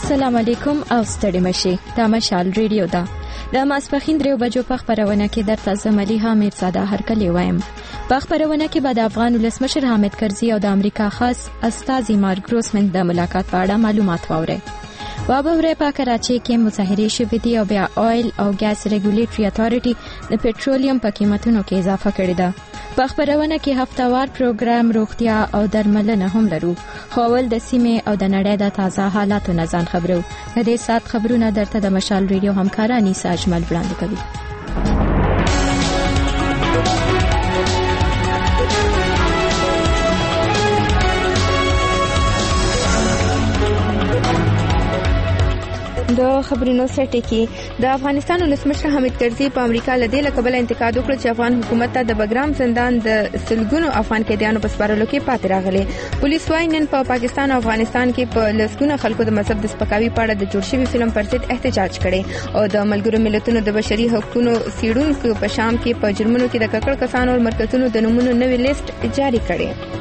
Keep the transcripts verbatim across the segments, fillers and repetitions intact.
السلام علیکم او ستړي مشي دا مشال ریډیو دا د ماسپخین دریو بجو په خبرونه کې درته زملي حامد زاده هرکلی وایم. په خبرونه کې به د افغان ولسمشر حامد کرزي او د امریکا خاص استازي مارک گروسمن د ملاقات په اړه معلومات واوري. وابوره په کراچي کې مظاهرې شوې دي او بیا آیل او ګاز ریګولیټري اتھارټي د پټرولیم په قیمتونو کې اضافه کړې ده. په خبرونه کې هفتوار پروګرام روغتیا او درملنه هم لرو. خپل د سیمې او د نړۍ د تازه حالاتو نه ځان خبرو. د دې سات خبرونه درته د مشال ریډیو همکارانی ساجمل وړاندې کوي. د خبرونو سره کې د افغانستان ولسمشر حامد کرزي په امریکا له دې لقبل انتقاد وکړ چې افغان حکومت ته د بګرام زندان د سلګونو افغان قیدیانو په سپارلو کې پاتې راغلي. پولیس وايي نن په پاکستان او افغانستان کې په لسګونو خلکو د مذهب د سپکاوي په اړه د جوړ شوي فلم پر ضد احتجاج کړي او د ملګرو ملتونو د بشري حقوقو سیډونکو په شام کې په جرمونو کې د ککړ کسانو او مرکزونو د نمونه نوې لیست جاری کړي.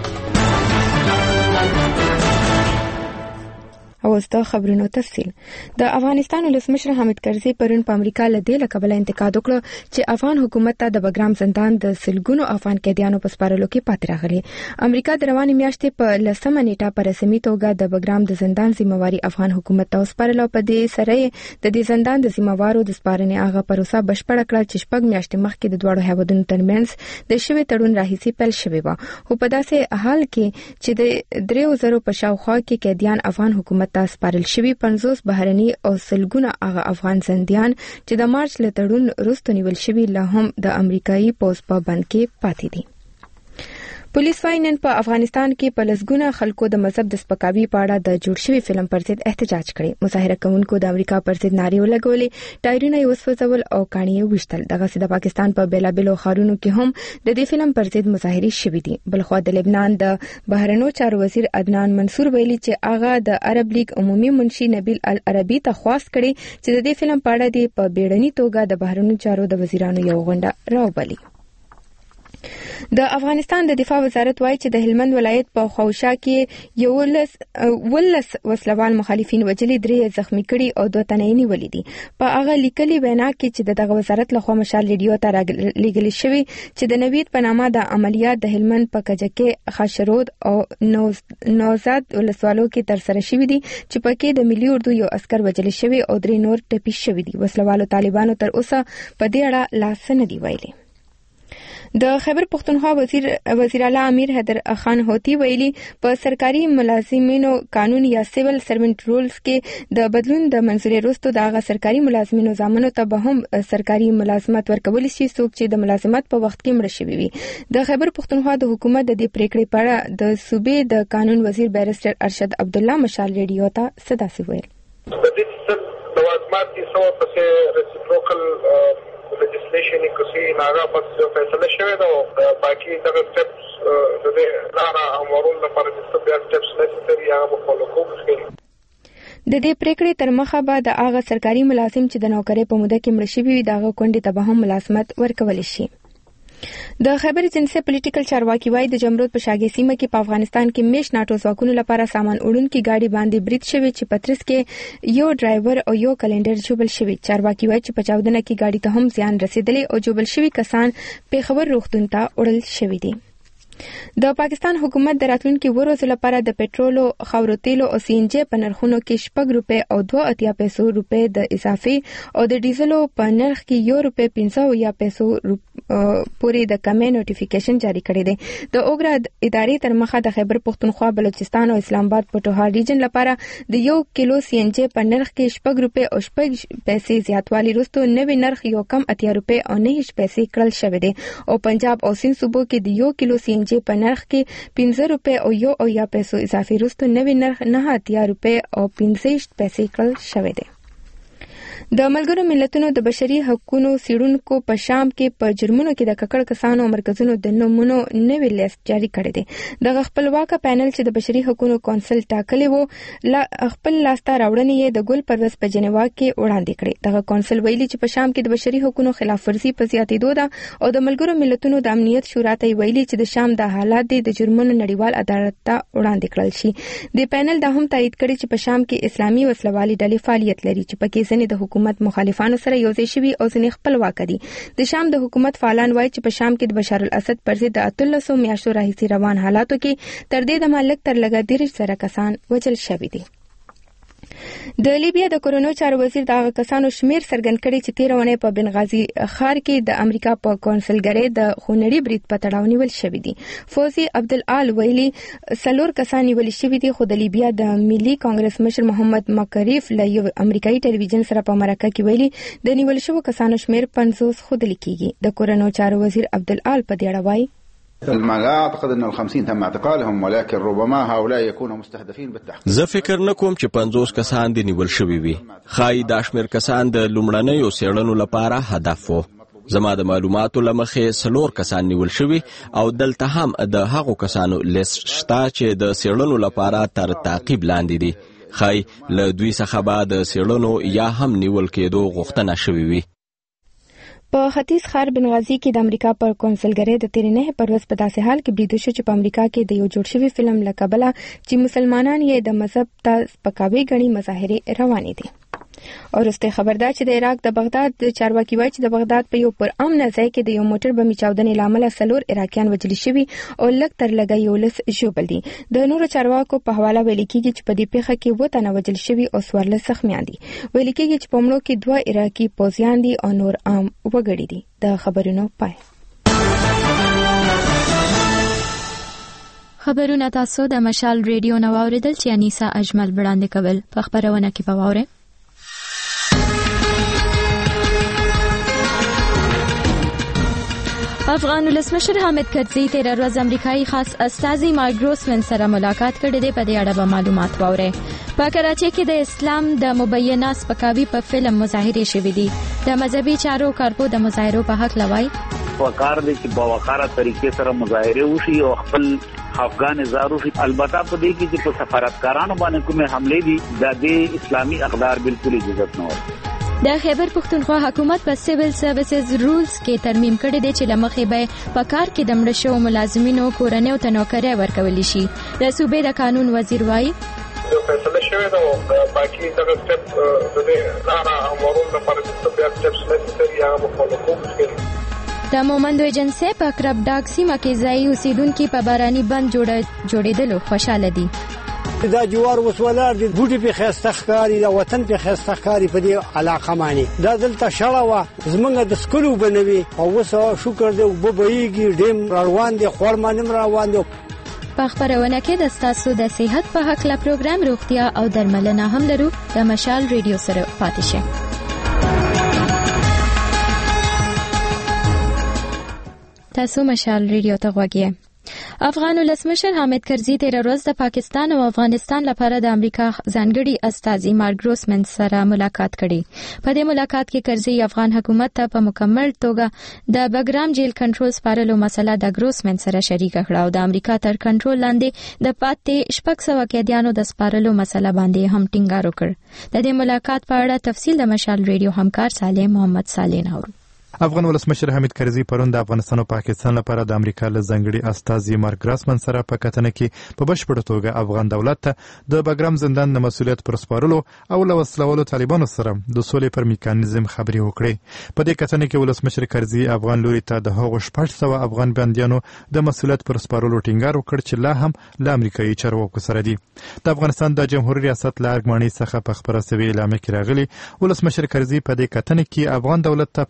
او د خبرونو تفصیل. د افغانستان ولسمشر حامد کرزي پرون په امریکا له دې لقبل انتقاد وکړ چې افغان حکومت ته د بګرام زندان د سلګونو افغان قیدیانو په سپارلو کې پاتې راغلي. امریکا د روانې میاشتې په لسمه نیټه په رسمي توګه د بګرام د زندان ذمہواری افغان حکومت ته وسپارله. په دې سره د دې زندان د ذمہوارو د سپارنې هغه پروسه بشپړه کړه چې شپږ میاشتې مخکې د دوه هیوادونو ترمنځ د شوي تړون راهیسي پیل شوی و. خو په داسې حال کې چې د دریو زرو په شاوخوا کې قیدیان افغان حکومت ته سپارل شوي پنځوس بهرني او سلګونه هغه افغان زنديان چې د مارچ له تړون وروسته نیول شوي لا هم د امریکایي پوز په بند کې پاتې دي. پولیس وايي نن په افغانستان کې په لسګونه خلکو د مذهب د سپکاوي په اړه د جوړ شوي فلم پر ضد احتجاج کړي. مظاهره کوونکو د امریکا پر ضد نارې ولګولې، ټایرونه یې وسوځول او کاڼي یې وشتل. دغه د پاکستان په بیلابیلو ښارونو کې هم د دې فلم پر ضد مظاهرې شوې دي. بلخوا د لبنان د بهرنیو چارو وزیر عدنان منصور ویلي چې هغه د عرب لیگ عمومي منشي نبیل العربي ته خواست کړي چې د دې فلم په اړه د په بیړني توګه د بهرنیو چارو د وزیرانو یو غونډه راوبلي. د افغانستان د دفاع وزارت وایي چې د هلمند ولایت په خوشا کې یو لس ولس وسلوال مخالفین وجلي درې زخمی کړي او دوه تنه نیولې دي. په هغه لیکلي وینا کې چې دغه وزارت لخوا مشال ریډیو ته راغلي شوی چې د نوید په نامه د عملیات د هلمند په کجکه خاشرود او نوزاد ولسوالو کې تر سره شوی دي چې پکې د ملي اردو یو عسكر وجل شوی او درې نور ټپي شوی دي. وسلوالو طالبانو تر اوسه په دې اړه لاس نه دی ویلي. د خیبر پختونخوا وزیر وزیر اعلی امیر حیدر خان هوتی ویلي په سرکاري ملازمینو قانون یا سیول سروینټ رولز کې د بدلون د منځوري وروسته د هغه سرکاري ملازمینو ضامنو ته به هم سرکاري ملازمت ورکول شي څوک چې د ملازمت په وخت کې مړ شوی وي. د خیبر پختونخوا د حکومت د دې پریکړې په اړه د صوبې د قانون وزیر بیرسټر ارشد عبد الله مشال ریډیو ته صدا سی ویل. د دې د ملازمت کې څو په ریسیپروکل legislation کوي ناغه په فیصله شوی دا باقي دغه سټپس د دې لاره امرون لپاره د سټپ سټپس necessary هغه په فالو کوي. د دې پریکړې تر مخه به د هغه سرکاري ملازم چې د نوکری په موده کې مړ شوی وي دغه کونډې ته به هم ملازمت ورکول شي. د خیبر جنسي پولیټیکل چارواکي وايي د جمرود په شاګې سیمه کې په افغانستان کې میش ناتو ځواکونو لپاره سامان وړونکي گاډي باندې برید شوی چې پترس کې یو ډرایور او یو کلندر جوړل شوی. چارواکي وايي چې په چاودنه کې گاډي ته هم زیان رسیدلی او جوړل شوی کسان په خبر روغتون ته وړل شوی دي. د پاکستان حکومت د راتلونکي ورځو لپاره د پټرولو، خاورو تیلو او سی ان جی په نرخونو کې شپږ روپے او دوه اتیا پیسو روپے د اضافي او د ډیزلو په نرخ کې یو روپے پنځه یا پیسو پورې د کمې نوټیفیکیشن جاری کړی دی. د اوګرا ادارې تر مخه د خیبر پختونخوا، بلوچستان او اسلام آباد پټوهار ریجن لپاره د یو کیلو سی ان جی په نرخ کې شپږ روپے او شپږ پیسې زیاتوالی وروسته نوې نرخ یو کم اتیا روپے او نه پیسې کړل شوی دی او پنجاب او سند صوبو کې د یو کیلو سی ان جی په نرخ کې پنځه روپے او یو او یا پیسو اضافي وروسته نوې نرخ نه اتیا روپے او پنځه پیسې کړل شوی دی. د ملګرو ملتونو د بشري حقوقو څیړونکو په شام کې په جرمونو کې د ککړ کسانو مرکزونو د نمونو نوې لیست جاری کړی دی. د خپلواک پینل چې د بشري حقوقو کونسل ټاکلی وو خپل لاسته راوړنې یې د ګل پرویز په جنیوا کې وړاندې کړې. دغه کونسل ویلي چې په شام کې د بشري حقوقو خلاف ورزي په زیاتېدو ده او د ملګرو ملتونو د امنیت شورا ته ویلي چې د شام د حالات د جرمونو نړیوال عدالت ته وړاندې کړل شي. د پینل دا هم تایید کړی چې په شام کې اسلامي وسلوالي ډلې فعالیت لري چې پکې ځینې د حکومت مخالفانو سره یوځای شوي او ځینې خپلواک دي. د شام د حکومت فعالان وایي چې په شام کې د بشار الاسد پر ضد د اتلسو میاشتو راهیسې روان حالاتو کې تر دې د مالک تر لږه دیرش زره کسان وژل شوي دي. د لیبیا د کورونو چارو وزیر د هغه کسانو شمیر څرګند کړي چې تیر ونه په بنغازي ښار کې د امریکا په کونسلګرۍ د خونړي برید په تړاو نیول شوی دي. فوزي عبدالآل ویلي څلور کسان نیول شوي دي خو د لیبیا د ملي کانګرس مشر محمد مکریف له یو امریکایي ټلویزیون سره په مرکه کې ویلي د نیول شوو کسانو شمیر پنځوس ښودل کیږي. د کورونو چارو وزیر عبدالآل په دې اړه وایي ما اعتقد ان الخمسين تم اعتقالهم ولكن ربما هؤلاء يكونوا مستهدفين بالتحقيق. زه فکر نکوم چې پنځوس کسان دي نیول شوي وي. خای د شمیر کسان د لومړنیو څېړنو لپاره هدف وو. زما د معلوماتو لمخې څلور کسان نیول شوي او دلته هم د هغو کسانو لیست شته چې د څېړنو لپاره تر تعقیب لاندې دي. خای له دوی څخه به د څېړنو یا هم نیول کېدو غوښتنه شوې وي. په ختیځ ښار بنغازي کې د امریکا پر کونسلګرۍ د تیر نه پروس په داسې حال کې بریده شو چې په امریکا کې د یو جوړ شوی فلم له کبله چې مسلمانان یې د مذهب ته سپکاوي غني مظاهره روانې دي. او رسته خبردار چې د عراق د بغداد د چارواکي وایي چې د بغداد په یو پر امن ځای کې د یو موټر بمي چاودنې لامل سلور عراقیان وژل شوي او لږ تر لږه یو لس ژوبل دي. د نورو چارواکو په حواله ویل کېږي چې په دې پیښه کې وو تنه وژل شوي او څوارلس زخمیان دي. ویل کېږي چې په مړو کې دوه عراقي پوځیان دي او نور عام وګړي دي. د خبرونو پای. خبرونه تاسو د مشال ریډیو نو اوریدل چې انیسا اجمل وړاندې کول. په خبرونه کې پاوره افغان ولسمشر حامد کرزي تیر ورځ امریکایي خاص استازي مایک ګروسمن سره ملاقات کړې ده. په دې اړه به معلومات واورئ. په کراچۍ کې د اسلام د مبینه سپکاوي په فلم مظاهره شوې دي. د مذهبي چارو کارپو د مظاهرو په حق لوي وقار دي چې په وقاره طریقې سره مظاهره وشي او خپل افغان زارو شي. البته په دې کې چې په سفارتکارانو باندې کومه حمله دي د دې اسلامي اقدار بالکل اجازه نه ورکوي. د خیبر پښتونخوا حکومت په سیویل سروسز رولز کې ترمیم کړی دی چې لمخې به په کار کې د مړ شوو ملازمینو کورنۍ ته نوکرۍ ورکول شي. د صوبې د قانون وزیر وایي فیصله شوې ده او باقي دغه سټپ د دې لاره امرون لپاره چې بیا سټپس لري یا مخالفت د مومندو ایجنسی په کرب ډاک سیمه کې ځایي اوسیدونکو په باراني بند جوړېدلو خوشاله دي. دا جوار وسولار دي بوټي په خسته ښکاری دا وطن په خسته ښکاری په دې علاقه مانی دا دلته شړه وا زمونږ د سکولو بنوي او وسو شکر دې وبويږي ډیم روان دي خورمانم روان دي. په خبرونه کې د تاسو د صحت په حق لا پروګرام روغتیا او درملنه هم لرو. د مشال ریډیو سره پاتې شئ. تاسو مشال ریډیو ته غوږی. افغان ولسمشر حامد کرزي تیر ورځ د پاکستان او افغانستان لپاره د امریکا ځانګړي استازي مارک ګروسمن سره ملاقات کړي. په دې ملاقات کې کرزي افغان حکومت ته په مکمل توګه د بګرام جیل کنټرول سپارلو مسله د ګروسمن سره شریک کړه او د امریکا تر کنټرول لاندې د پاتې شپږ سوه قیدیانو د سپارلو مسله باندې هم ټینګار وکړ. د دې ملاقات په اړه تفصیل د مشال ریډیو همکار صالح محمد صالح نورو. افغان ولسمشر حامد کرزي پرون د افغانستان او پاکستان لپاره د امریکا له ځانګړي استازي مارک ګروسمن سره په کتنه کې په بشپړه توګه افغان دولت ته د بګرام زندان د مسؤلیت پر سپارلو او له وسلوالو طالبانو سره د سولې پر میکانیزم خبرې وکړې. په دې کتنه کې ولسمشر کرزي افغان لوري ته د هغو شپږ سوه افغان بندیانو د مسؤلیت پر سپارلو ټینګار وکړ چې لا هم له امریکایي چارواکو سره دي. د افغانستان د جمهوریت ریاست له ارګمانۍ څخه په خبره شوې اعلامیه کې راغلي ولسمشر کرزي په دې کتنه کې افغان دولت ته په بشپړه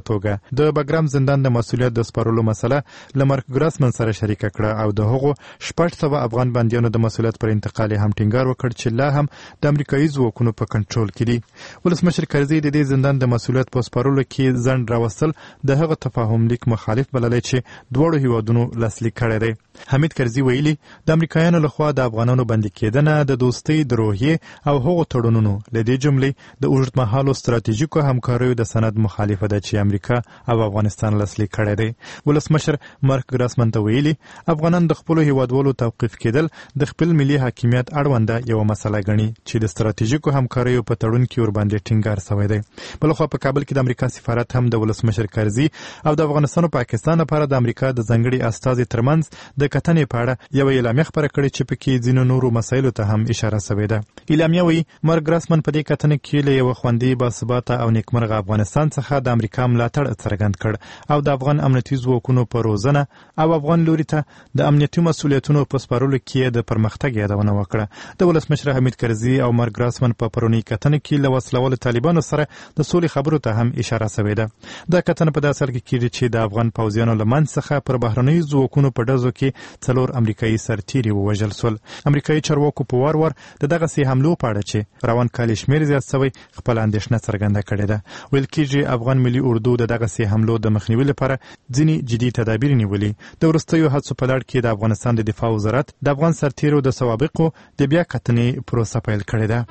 توګه د بګرام زندان د مسولیت د سپارلو مسله له مارک ګراسمن سره شریک کړه او د هغو شپږ سوه افغان بندیانو د مسولیت پر انتقال هم ټینګار وکړ چې لا هم د امریکایي ځواکونو په کنټرول کې دي. ولسمشر کرزي د دې زندان د مسولیت په سپارلو کې ځنډ راوستل د هغه تفاهم لیک مخالف بللی چې دواړو هیوادونو لاسلیک کړی دی. حمید کرزي ویلي د امریکایانو لخوا د افغانانو بندي کېدنه د دوستۍ د روحیې او هغو تړونونو له دې جملې د اوږدمهالو ستراتیژیکو همکاریو د سند مخالفه ده چې امریکا او افغانستان لاسلیک کړی دی. ولسمشر مارک ګراسمن ته ویلي افغانان د خپلو هیوادوالو توقیف کېدل د خپل ملي حاکمیت اړونده یوه مسله ګڼي چې د ستراتیژیکو همکاریو په تړون کې ورباندې ټینګار شوی دی. بلخوا په کابل کې د امریکا سفارت هم د ولسمشر کرزي او د افغانستان او پاکستان لپاره د امریکا د ځانګړي استازي ترمنځ د کتنې په اړه یوه اعلامیه خپره کړې چې پکې ځینو نورو مسایلو ته هم اشاره شوې ده. اعلامیه وایي مارک ګراسمن په دې کتنې کې له یوه خوندي باثباته او نیکمرغه افغانستان څخه د امریکا ملاتړ څرګند کړ او د افغان امنیتي ځواکونو په روزنه او افغان لوري ته د امنیتي مسؤلیتونو په سپارلو کې د پرمختګ یادونه وکړه. د ولسمشر حمید کرزي او مارک ګراسمن په پرونی کتنې کې له وسلوالو طالبانو سره د سولې خبرو ته هم اشاره شوې ده. دا کتنه په داسې حال کې کېږي چې د افغان پوځیانو له منځ څخه پر بهرنیو ځواکونو په ډزو کې څلور امریکایي سرتیري ووژل سول. امریکایي چارواکو په وار وار د دغسې حملو په اړه چې روان کال شمېر زیات شوی خپله اندېښنه څرګنده کړې ده. ویل کېږي افغان ملي اردو د دغسې حملو د مخنیوي لپاره ځینې جدي تدابیر نیولي. د وروستیو هڅو په لړ کې د افغانستان د دفاع وزارت د افغان سرتیرو د سوابقو د بیا کتنې پروسه پیل کړې ده.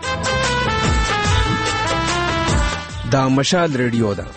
دا مشال ریډیو ده.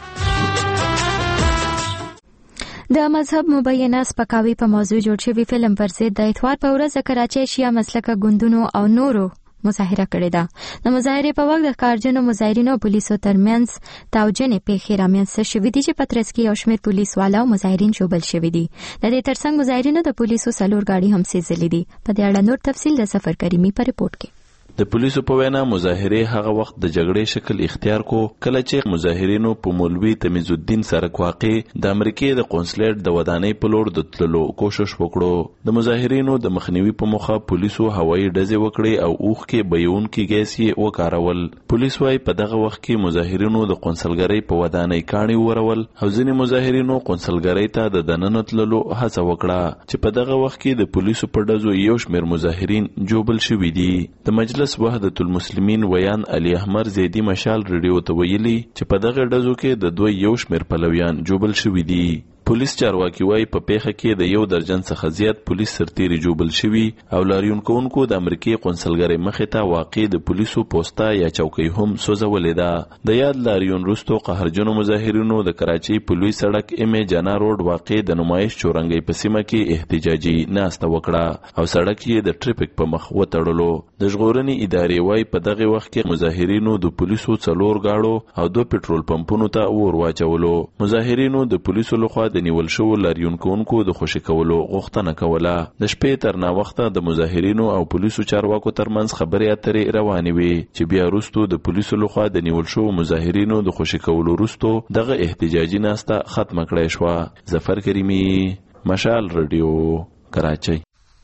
د مذهب مبینه سپکاوي په موضوع جوړ شوی فلم پر ضد د اتوار په ورځ د کراچۍ شیعه مسلکه ګوندونو او نورو مظاهره کړې ده. د مظاهرې په وخت د ښارجنو مظاهرینو او پولیسو ترمنځ تاوجنې پیښې رامنځته شوې دي چې په ترڅ کې یو شمېر پولیس والا او مظاهرین ژوبل شوي دي. د دې ترڅنګ مظاهرینو د پولیسو څلور ګاډي هم سیزلې دي. په دې اړه نور تفصیل د سفر کریمي په ریپورت کې. د پولیسو په وینا مظاهرې هغه وخت د جګړې شکل اختیار کو کله چې مظاهرینو په مولوي تمیز الدین سرک واقع د امریکای د قونسلیټ د ودانۍ په لور د تللو کوشش وکړو. د مظاهرینو د مخنیوي په موخه پولیسو هوایي ډزې وکړې او اوښ کې بهیونکي ګیس یې وکارول. پولیس وايي په دغه وخت کې مظاهرینو د قونسلګرۍ په ودانۍ کاڼي ورول او ځینې مظاهرینو قونسلګرۍ ته د دننه تللو هڅه وکړه چې په دغه وخت کې د پولیسو په ډزو یو شمېر مظاهرین جوبل شوي دي. د مجلس وحدت المسلمین ویان علي احمر زیدی مشال ریډیو ته ویلي چې په دغه ډزو کې د دوی یو شمېر پلویان جوبل شوي دي. پولیس چارواکي وايي په پیښه کې د یو درجن څخه زیات پولیس سرتیري جوبل شوي او لاریون کوونکو د امریکای قونسلګرۍ مخې ته واقع د پولیسو پوسټه یا چوکۍ هم سوځولې ده. د یاد لاریون وروسته قهرجنو مظاهرینو د کراچۍ په لوی سړک ام ای جانا روډ واقع د نمایش چورنګۍ په سیمه کې احتجاجي ناسته وکړه او سړک یې د ټریفیک په مخ وتړلو. د ژغورنې ادارې وايي په دغه وخت کې مظاهرینو د پولیسو څلور گاډو او دوه پټرول پمپونو ته اور واچولو. مظاهرینو د پولیسو لخوا د نیول شو لاریون کوونکو د خوشي کولو غوښتنه کوله. د شپې تر ناوخته د مظاهرینو او پولیسو چارواکو ترمنځ خبرې اترې روانې وې چې بیا وروسته د پولیسو لخوا د نیول شو مظاهرینو د خوشي کولو وروسته دغه احتجاجي ناسته ختمه کړای شوه. ظفر کریمي، مشال ریډیو، کراچۍ.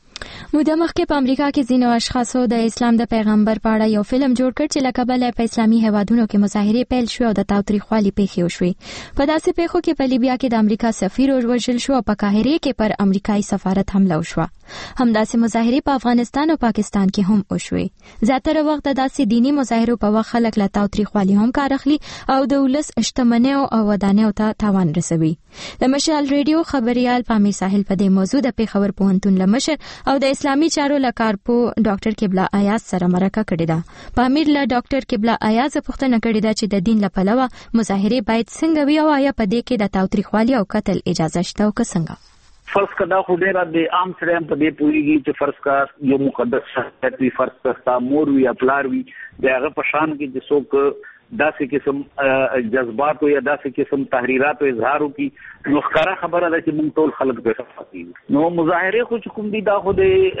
موده مخکې په امریکا کې ځینو اشخاصو د اسلام د پیغمبر په اړه یو فلم جوړ کړ چې له کبله په اسلامي هیوادونو کې مظاهرې پیل شوې او د تاوتریخوالي پیښې وشوې. په داسې پیښو کې په لیبیا کې د امریکا سفیر وژل شو او په قاهره کې پر امریکایي سفارت حمله وشوه. همداسې مظاهرې په افغانستان او پاکستان کې هم وشوې. زیاتره وخت د داسې دینی مظاهرو په وخت خلک له تاوتریخوالي هم کار اخلي او د ولس شتمنیو او ودانیو ته تاوان رسوي. د مشال ریډیو خبريال پامیر ساحل په دې موضوع د پیښور پوهنتون لمشر او د اسلامي چارو لکارپو ډاکټر قبله ایاز سره مرکه کړې ده. پامیر له ډاکټر قبله ایاز پوښتنه کړې ده چې د دین له پلوه مظاهرې باید څنګه وي او آیا په دې کې د تاوتریخوالي او قتل اجازه شته او که څنګه؟ فرض کدا خو ډیر د عام سره په دې پوریږي چې فرض کا یو مقدس شخصیت وي، فرض کا سامور وي، خپلار وي، دغه په شان کې چې څوک داسې قسم جذبات او یا داسې قسم تحریرات او اظهارو کی نو ښکارا خبره ده چې موږ ټول خلک به صفاتي نو مظاهره خو کوم دي دا خو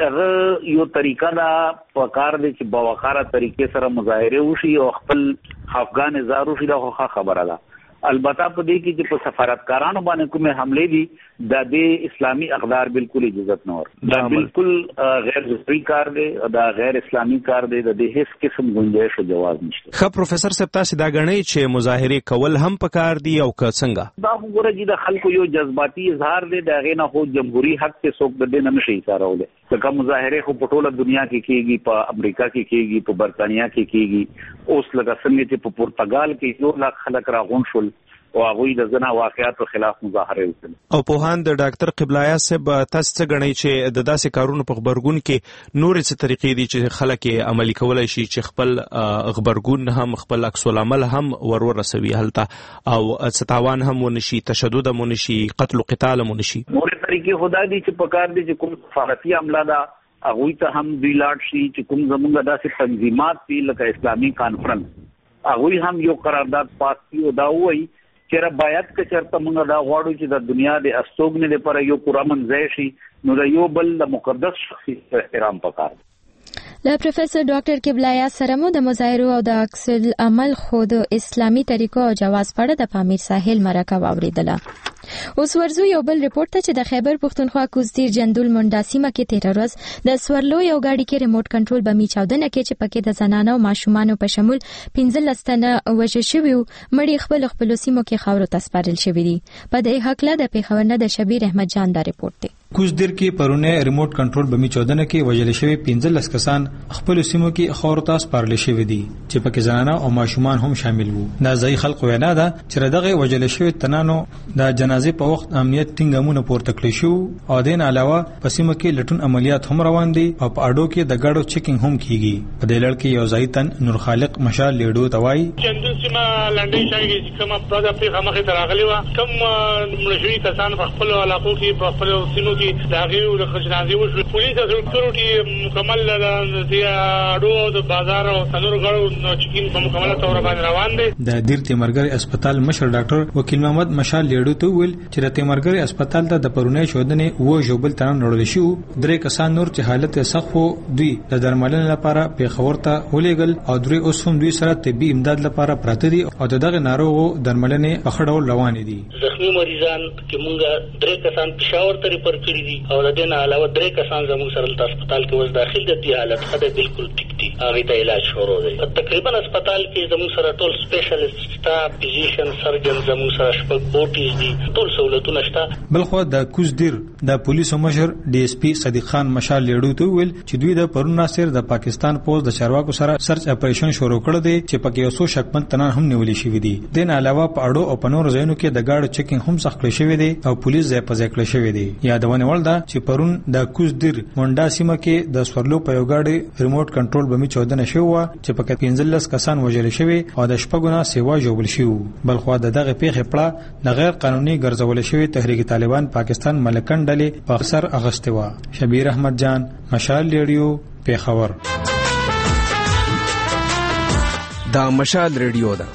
د یو طریقه دا په کار دي چې باوقاره طریقې سره مظاهره وشي او خپل افغان زارو شي دا خو خبره ده. البته په دې کې چې په سفارتکارانو باندې کومه حمله دي د دې اسلامي اقدار بالکل اجازه نه ور دا بالکل غیر ضروري کار دی دا غیر اسلامي کار دی د دې هیڅ قسم گنجائش او جواز نشته. خو پروفیسور صاحب تاسو دا غنئ چې مظاهره کول هم پکار دي او که څنګه دا وګوره چې د خلکو یو جذباتي اظهار دی دا غینه خو جمهوریت حق ته څوک د دې نه نشي اشاره ځکه مظاهره خو په ټوله دنیا کې کیږي په امریکا کې کیږي په برتانیا کې کیږي اوس لکه څنګه چې په پرتګال کې یو لاک خلک راغون شول او هغه د زنا واقعاتو خلاف مظاهره وکړه. او په هان د ډاکټر قبلایا صاحب تاسو څه غنئ چې د داسې کارونو په خبرګون کې نورې څه طریقې دي چې خلک عملي کولای شي چې خپل خبرګون هم خپل عکس العمل هم ورور رسوي هلته او ستاوان هم ونشي تشدد هم ونشي قتل او قتال هم ونشي. نورې طریقې خدای دي چې په کار دي چې کوم سفارتي عمله ده هغه ته هم دی لاړ شي چې کوم زمونږ داسې تنظیمات دي لکه اسلامي کانفرنس هغه هم یو قرارداد پاس کړي او دا وایي چې را باید که چرته موږ دا غواړو چې د دنیا د استوګنې لپاره یو پوره منځای شي نو د یو بل د مقدس شخصیت احترام پکار دی. له پروفیسور ډاکټر قبلایا سره مو د مظاهرو او د عکس العمل خود اسلامي طریقو او جواز پړه د پامیر ساحل مرکه واوریدله. اوس ورزو یو بل رپورت ته چې د خیبر پښتونخوا کوزدیر جندول منډا سیمه کې تیر ورځ د سورلو یو گاډي کې ریموټ کنټرول بمی چاودنه کې چې پکې د زنانه او ماشومان په شمول پنځه تنه وژل شوي مړي خپل خپل سیمو کې خاورو ته سپارل شوي دي. په دې حق له د پیښور نه د شبیر احمد جان دا رپورت دی. کوزدیر کې پرونه ریموټ کنټرول بمی چاودنه کې وژل شوي پنځه کسان خپل سیمو کې خاورو ته سپارل شوي دي چې پکې زنانه او ماشومان هم شامل وو. دا ځای خلک وینا ده چې دغه وژل شوي تنانو د جنازې په وخت امنیت ټینګامونه پورته کړی شو او دین علاوه په سیمه کې لټون عملیات هم روان دي او په اډو کې د ګاډو چیکینګ هم کیږي. په دې لړ کې یو ځای تن نور خالق مشال لیډو توای چندن سیمه لنډۍ شایي چې کومه پروژه په مخه ته راغلی و کوم ملشوي کسان په خپل علاقو کې په خپل سیمو کې داغي او د خزانې وشو پولیس د سکیورټي مکمل د اډو د بازار او څلور غړو چیکینګ په مکمل تور باندې روان دي. د دیر تیمرګر هسپتال مشر ډاکټر وکیل محمد مشال لیډو ته ویل چې د تیمرګر هسپتال ته د پرونې شودنې و جوبل تنان نړول شو درې کسان نور چې حالت سخت وو دوی د درملنې لپاره پیښور ته ولېګل او درې اوس هم دوی سره طبي امداد لپاره پراته دي او دغه ناروغو درملنې په خړول روان دي. زخمي مریضان چې مونږ درې کسان پېښور ته ریفر کړی دي او د دې نه علاوه درې کسان زموږ سره د هسپتال کې وز داخل دي د حالت خده بالکل ټیک دي هغه ته علاج شروع دی. تقریبا هسپتال کې زموږ سره ټول سپیشلیست سټاف فزیشن سرجن زموږ سره شپږ بوټیز دي ټول سہولتونه شته. بلخو د کوزدیر د پولیسو مشر ډي اس پی صدیق خان مشال لیډو ته ویل چې دوی د پرون ناصر د پاکستان پوز د چارواکو سره سرچ اپریشن شروع کړ دی چې پکې یو څو شکمن تنان هم نیولې شوې دي. دین علاوه په اډو او پنور ځایونو کې د گاډو چیکینګ هم سخت کړی شوی دی او پولیس ځای په ځای کړی شوی دی. یادونه ول ده چې پرون د کوزدیر منډا سیمه کې د سورلو په یو گاډي ریموټ کنټرول بمی چودنه شو چې پکې پنځلس کسان وژل شوی او د شپږونه سیوا جوړل شو. بلخو د دغه پیښې پړه د غیر قانوني ګرځول شوی تحریک طالبان پاکستان ملکن ډلې په اثر اغسته و. شبیر احمد جان مشال ریډیو پیښور. دا مشال ریډیو ده.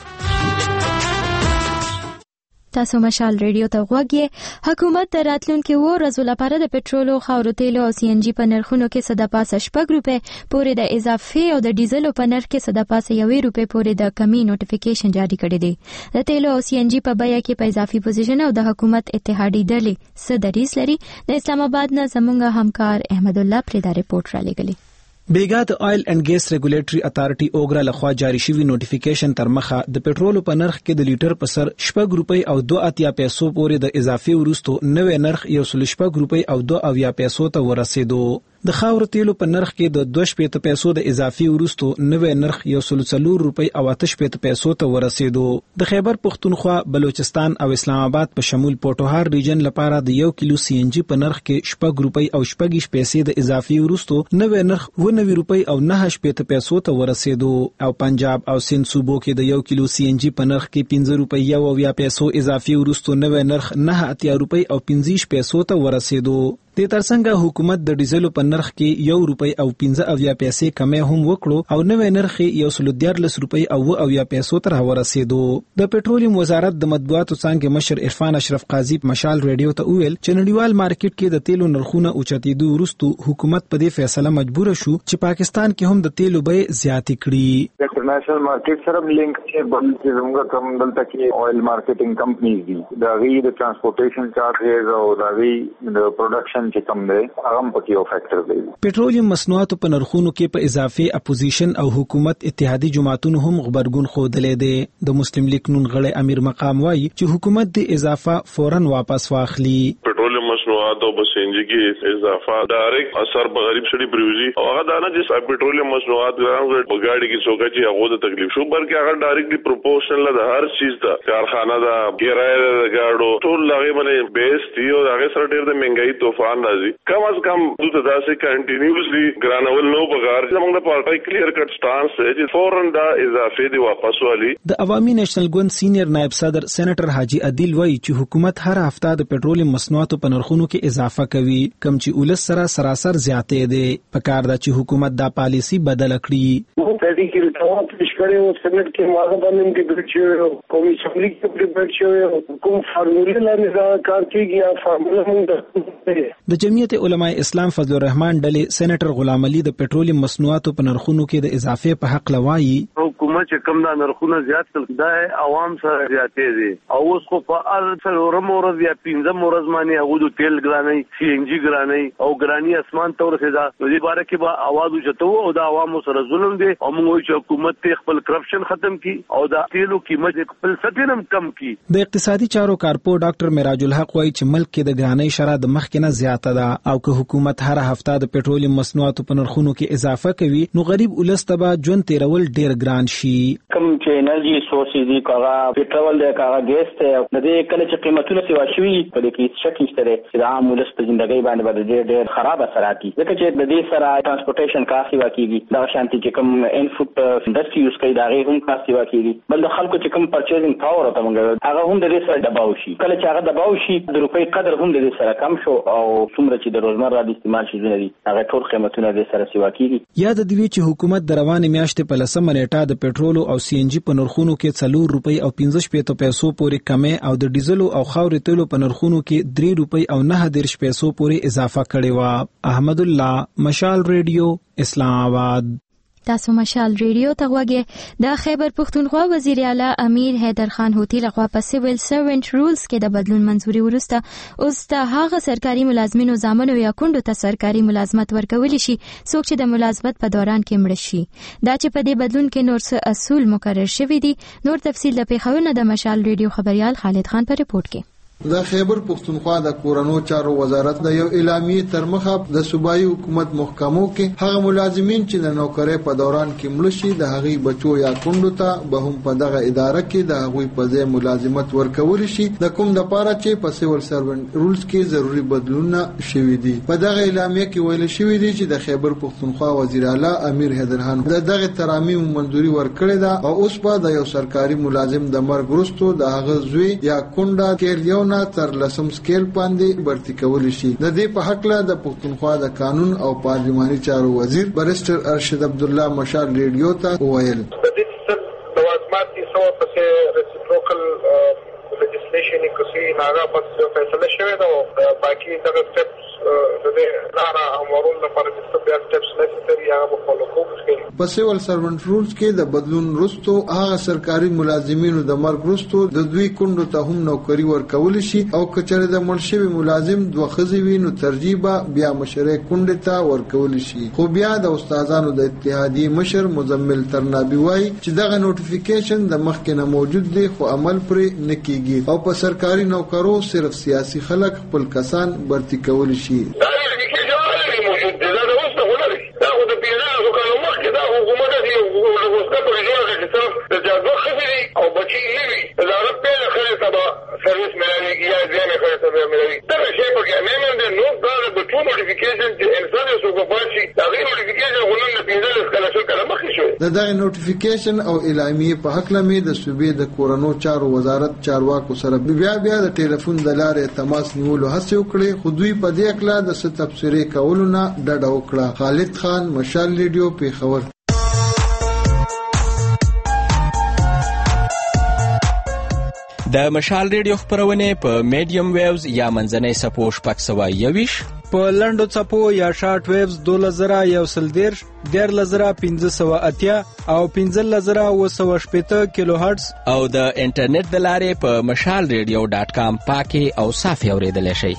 تاسو مشال ریډیو ته غوږی. حکومت د راتلونکو ورځو لپاره د پټرول او خاورو تیلو او سی ان جی په نرخونو کې صد پاسه شپږ روپے پورې د اضافه او د ډیزلو په نرخ کې صد پاسه یوې روپے پورې د کمی نوټیفیکیشن جاری کړی دی. د تیلو او سی ان جی په بیه کې په اضافي پوزیشن او د حکومت اتحادی ډلې صدریس لري. د اسلام آباد نه زموږ همکار احمد الله پرې دا رپورت را لګلی. بیګا د آیل اینڈ ګیس ریګولیټری اتارټي اوګرا لخوا جاری شوی نوټیفیکیشن تر مخه د پټرول په نرخ کې د لیټر په سر شپږ روپۍ او دوه اتیا پیسو پورې د اضافي ورستو نوې نرخ یو سل شپږ روپۍ او دوه اویا پیسو ته ورسېدو. د خاور تیلو په نرخ کې د دوه شپېته پیسو د اضافي ورستو نوې نرخ یو سل څلور روپۍ او اته شپېته پیسو ته ورسېدو. د خیبر پښتونخوا، بلوچستان او اسلام آباد په شمول پورټوهار ریجن لپاره د یو کیلو سی ان جی په نرخ کې شپږ روپۍ او شپږ پیسې د اضافي ورستو نوې نرخ نوي روپۍ او نه شپېته پیسو ته ورسېدو. او پنجاب او سند صوبو کې د یو کیلو سی ان جی په نرخ کې پنځه روپۍ او اویا پیسو اضافي ورستو نوې نرخ نه اتیا روپۍ او پنځه پیسو ته ورسېدو. د ترڅنګ حکومت د ډیزلو په نرخ کې یو روپۍ او پنځه اویا پیسې کمې هم وکړو او نوې نرخ یو سل دیارلس روپۍ او اویا پیسو ته ورسېدو. د پټرولیم وزارت د مطبوعاتو څانګې مشر عرفان اشرف قاضي مشال ریډیو ته وویل چې نړیوال مارکیټ کې د تیلو نرخونه اوچتېدو وروسته حکومت په دې فیصله مجبور شو چې پاکستان کې هم د تیلو بیې زیاتې کړي. انټرنیشنل مارکیټ سره لینک کې باندې زموږ کوم دلته کې اویل مارکیټینګ کمپنیز دي دا غي د ترانسپورټیشن چارجز او دا غي د پروډکشن چې کم دی هغه په کې یو فیکٹر دی. پټرولیم مصنوعاتو په نرخونو کې په اضافي اپوزیشن او حکومت اتحادی جماعتونو هم خبرګون خوده دی. د مسلم لیگ نون غړي امیر مقام وایي چې حکومت د اضافه فورن واپس واخلي. پټرولیم مصنوعات او بسنجي کې اضافه ډایرکټ اثر په غریب شړي پریوزي او هغه دا نه چې پټرولیم مصنوعات ګران په ګاډي کې څوک چې هغه د تکلیف شو بلکې هغه ډایرکټلی پروپورشنل د هر چیز دا کارخانه دا کرایه د گاډو ټول هغه باندې بیس دی او هغه سره ډېر د مهنګای طوفان راځي. کم از کم د داسې کنټینیوسلی ګرانول نو بغیر زموږ د پارټي کلیر کټ سټانس چې فورن دا اضافه دی واپس والی. د عوامي نېشنل ګوند سینیئر نائب صدر سېنیټر حاجی عادل وایي چې حکومت هر هفته د پټرولیم مصنوعاتو په نرخونو کې اضافه کوي کم چې ولس سره سراسر زیاتې دي. پکار دا چې حکومت دا پالیسی بدل کړي. د دې کې ټول پښکړې او سېنیټ کې واغه باندې کې برچو قومي اسمبلی کې برچو کوم فارمولې لاندې دا کار کیږي یا فارموله مونږ د جمعیت علماء اسلام فضل الرحمن ډلې سېنیټر غلام علي د پټرولیم مصنوعاتو په نرخونو کې د اضافه په حق لوایي. حکومت چې کم دا نرخونه زیات کړل دا عوام سره زیاتې دي او اوس خو په ار سره ورمورز یا پنځم ورځ باندې هغه د تیل ګرانۍ سی ان جی ګرانۍ او ګرانی اسمان تور سيدا د دې باره کې به आवाज وچتو او د عوامو سره ظلم دي او موږ چې حکومت ته خپل کرپشن ختم کی او د تیلو قیمت خپل ستنم کم کی. د اقتصادي چارو کارپو ډاکټر میراج الحق وایي چې ملک کې د ګرانۍ شرح د مخکې نه زیاته ده او که حکومت هر هفته د پټرولیم مصنوعاتو په نرخونو کې اضافه کوي نو غریب ولس ته به ژوند تیرول ډیر ګران شي. کم چې انرژي سورسز دي کاغه پټرول دی کاغه ګیس ته د دې کله چې قیمتونه سیوا شوي په دې کې شک نشته چې عام ولس په ژوندۍ باندې باندې ډېر ډېر خراب اثرات دي ځکه چې د دې سره ترانسپورټیشن کافي واکېږي دا شانتي چې کوم انفوټ انډستری یوز کوي دا غي هم کافي واکېږي بل د خلکو چې کوم پرچیزینګ پاور او تمنګ هغه هم د دې سره دباو شي کله چې هغه دباو شي د روپۍ قدر هم د دې سره کم شو او څومره چې د روزمره د استعمال شي زونه دي هغه ټول قیمتونه د سره سیوا کېږي. یاد دی چې حکومت د روانې میاشتې په لسمه نیټه د پټرول او سی ان جی په نرخونو کې څلور روپۍ او پنځه شپږ پیسو پورې کمې او د ډیزلو او خاورې تیلو په نرخونو کې درې روپۍ او نه دیرش پیسو پورې اضافه کړې و. احمد الله مشال ریډیو اسلام آباد. تاسو مشال ریډیو ته غوږی. د خیبر پښتونخوا وزیر اعلی امیر حیدر خان هوتی لخوا په سیویل سروینټ رولز کې د بدلون منځوري ورسته اوس ته هغه سرکاري ملازمینو ځامنو یا کونډو ته سرکاري ملازمت ورکول شي څوک چې د ملازمت په دوران کې مړ شي. دا چې په دې بدلون کې نور څه اصول مقرر شوي دي. نور تفصیل د پیښورنه د مشال ریډیو خبريال خالد خان په ریپورت کې. د خیبر پښتونخوا د کورونو چارو وزارت د یو اعلامیه تر مخه د صوبایي حکومت محکمو کې هغه ملازمین چې د نوکرۍ په دوران کې مړ شي د هغوی بچو یا کونډو ته به هم په دغه اداره کې د هغوی په ځای ملازمت ورکول شي د کوم دپاره چې په سیول سروینټ رولز کې ضروري بدلونونه شوي دي. په دغه اعلامیه کې ویل شوي دي چې د خیبر پښتونخوا وزیر اعلی امیر حیدر خان د دغه ترامیم منځوري ورکړې ده او اوس په د یو سرکاري ملازم د مرګ وروسته د هغه زوی یا کونډه کېریون تر لسم سکیل باندې برتی کول شي. د دې په حق له د پښتونخوا د قانون او پارلماني چارو وزیر بریسټر ارشد عبد الله مشال ریډیو ته وویل د دې د واسمات کی سو په ریسیپروکل لیجسلیشن کې ناغه په فیصله شوی دا او باقي دغه سټپس د دې لاره امرون لپاره چې بیا سټپس نسټري هغه فالو کوي. په سیول سروینټ رولز کې د بدلون وروسته هغه سرکاري ملازمینو د مرګ وروسته د دوی کونډو ته هم نوکری ورکول شي او کچره د مړ شوي ملازم دوه ښځې وي نو ترجیبه بیا مشرې کونډې ته ورکول شي. خو بیا د استادانو د اتحادیې مشر مزمل ترنابي وایي چې دغه نوټیفیکیشن د مخکې نه موجود دی خو عمل پرې نه کیږي او په سرکاري نوکرو صرف سیاسي خلک خپل کسان برتی کول شي. او بچی نیوی زاره پیله خیلی تبا سرویس ملانی یا زیانه خیلی تبا ملانی در شیء پاکی امیمن ده نوت داره بچو نوٹیفیکیشن چه انسان سوکو پاشی تاغیر نوٹیفیکیشن خونن نپینزل اسکالشون کلا مخی شوی د دغه نوټیفیکیشن او اعلامیه په حق لمه د صوبې د کورونو چارو وزارت چارواکو سره بیا بیا د ټلیفون د لارې تماس نیولو هڅه وکړي، خو دوی په دې اړه د څه تبصرې کولو نه ډډه وکړه. خالد خان، مشال ریډیو، پیښور. د مشال ریډیو خبرونه په میډیم ویوز یا منځنۍ سپو شپږ سوه یویش، په لنډو څپو یا شارټ ویوز دولس زره یو سل دیرش، دیارلس زره پنځه سوه اتیا او پنځلس زره اوه سوه شپېته کیلو هرټز، او د انټرنیټ د لارې په مشال ریډیو ډاټ کام پاکي او صافي اورېدلی شئ.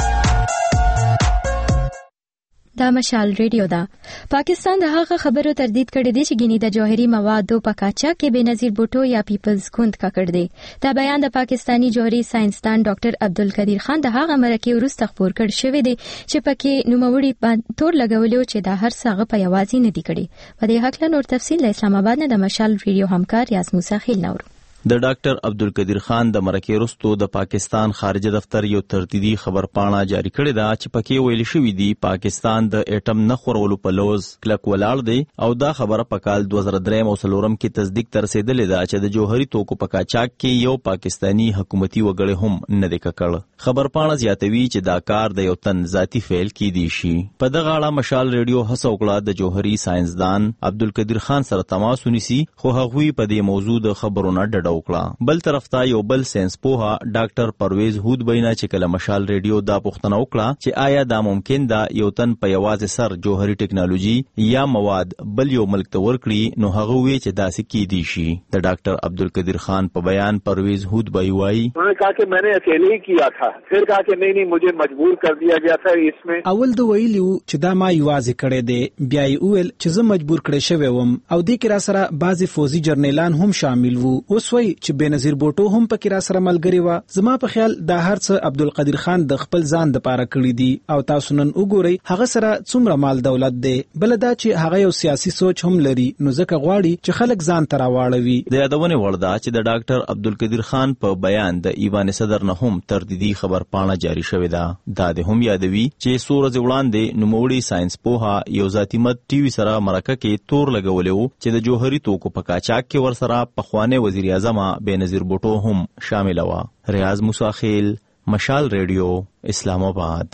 دا مشال ریډیو ده. پاکستان د هغه خبرو تردید کړی دی چې ګینی د جوهري موادو په کاچاک کې بېنظیر بوټو یا پیپلز ګوند ککړ دی. دا بیان د پاکستانی جوهري ساينسدان ډاکټر عبدالقدیر خان د هغه مرکه وروسته خبر کړ شوی دی چې پکې نوموړي باندې تور لګولیو چې دا هر څه په یوازې نه دی کړی. په دې حق له نور تفصیل د اسلام آباد نه د مشال ریډیو همکار یاس موسی خیل نور. د ډاکټر عبدالقدیر خان د مرکه وروسته د پاکستان خارجه دفتر یو ترتیبي خبرپاڼه جاری کړې ده چې پکې ویل شوی دی پاکستان د اټم نه خورولو په لوز کلک ولاړ دی او دا خبره په کال دوه زره درې او څلورم کې تصدیق تر رسیدلې ده چې د جوهري توکو په کاچاک کې یو پاکستانی حکومتي وګړی هم نه دی ککړ. خبرپاڼه زیاتوي چې دا کار د یو تن ذاتی فعل کیدی شي. په دغه اړه مشال ریډیو هڅه وکړه د جوهري ساينسدان عبدالقدیر خان سره تماس ونیسي، خو هغوی په دې موضوع د خبرونو ډډه وکړه. بل طرف ته یو بل ساينس پوها ډاکټر پرویز هود بینا چې کله مشال ریډیو دا پوښتنه وکړه چې آیا دا ممکن ده یو تن په یوازې سر جوهري ټیکنالوژي یا مواد بل یو ملک ته ورکړي، نو هغه وی چې داسې کیدی شي. د ډاکټر عبدالقدیر خان په بیان پرویز هود بایوای انہوں نے کہا کہ میں نے اکیلے ہی کیا تھا، پھر کہا کہ نہیں نہیں مجھے مجبور کر دیا گیا تھا اس میں. اول د ویلیو چې دا ما یوازې کړی دی، بیا یې ویل چې زه مجبور کړی شوی وم او دې کې را سره بعضې فوزي جرنیلان هم شامل وو. اوس وایي چې بېنظیر بوټو هم پکې را سره ملګري وه. زما په خیال دا هر څه عبدالقدیر خان د خپل ځان دپاره کړي دي او تاسو نن وګورئ هغه سره څومره مال دولت دی. بله دا چې هغه یو سیاسي سوچ هم لري، نو ځکه غواړي چې خلک ځان ته راواړوي. د یادونې وړ ده چې د ډاکټر عبدالقدیر خان په بیان د ایوان صدر نه هم تردیدي خبرپاڼه جاری شوې ده. دا د هم یادوي چې څو ورځې وړاندې نوموړي ساينس پوها یو ذاتي مت ټي وي سره مرکه کې تور لګولی و چې د جوهري توکو په کاچاک کې ورسره پخوانی وزیر اعظم بېنظیر بوټو هم شامل و. ریاض موسی خیل، مشال ریډیو، اسلام آباد.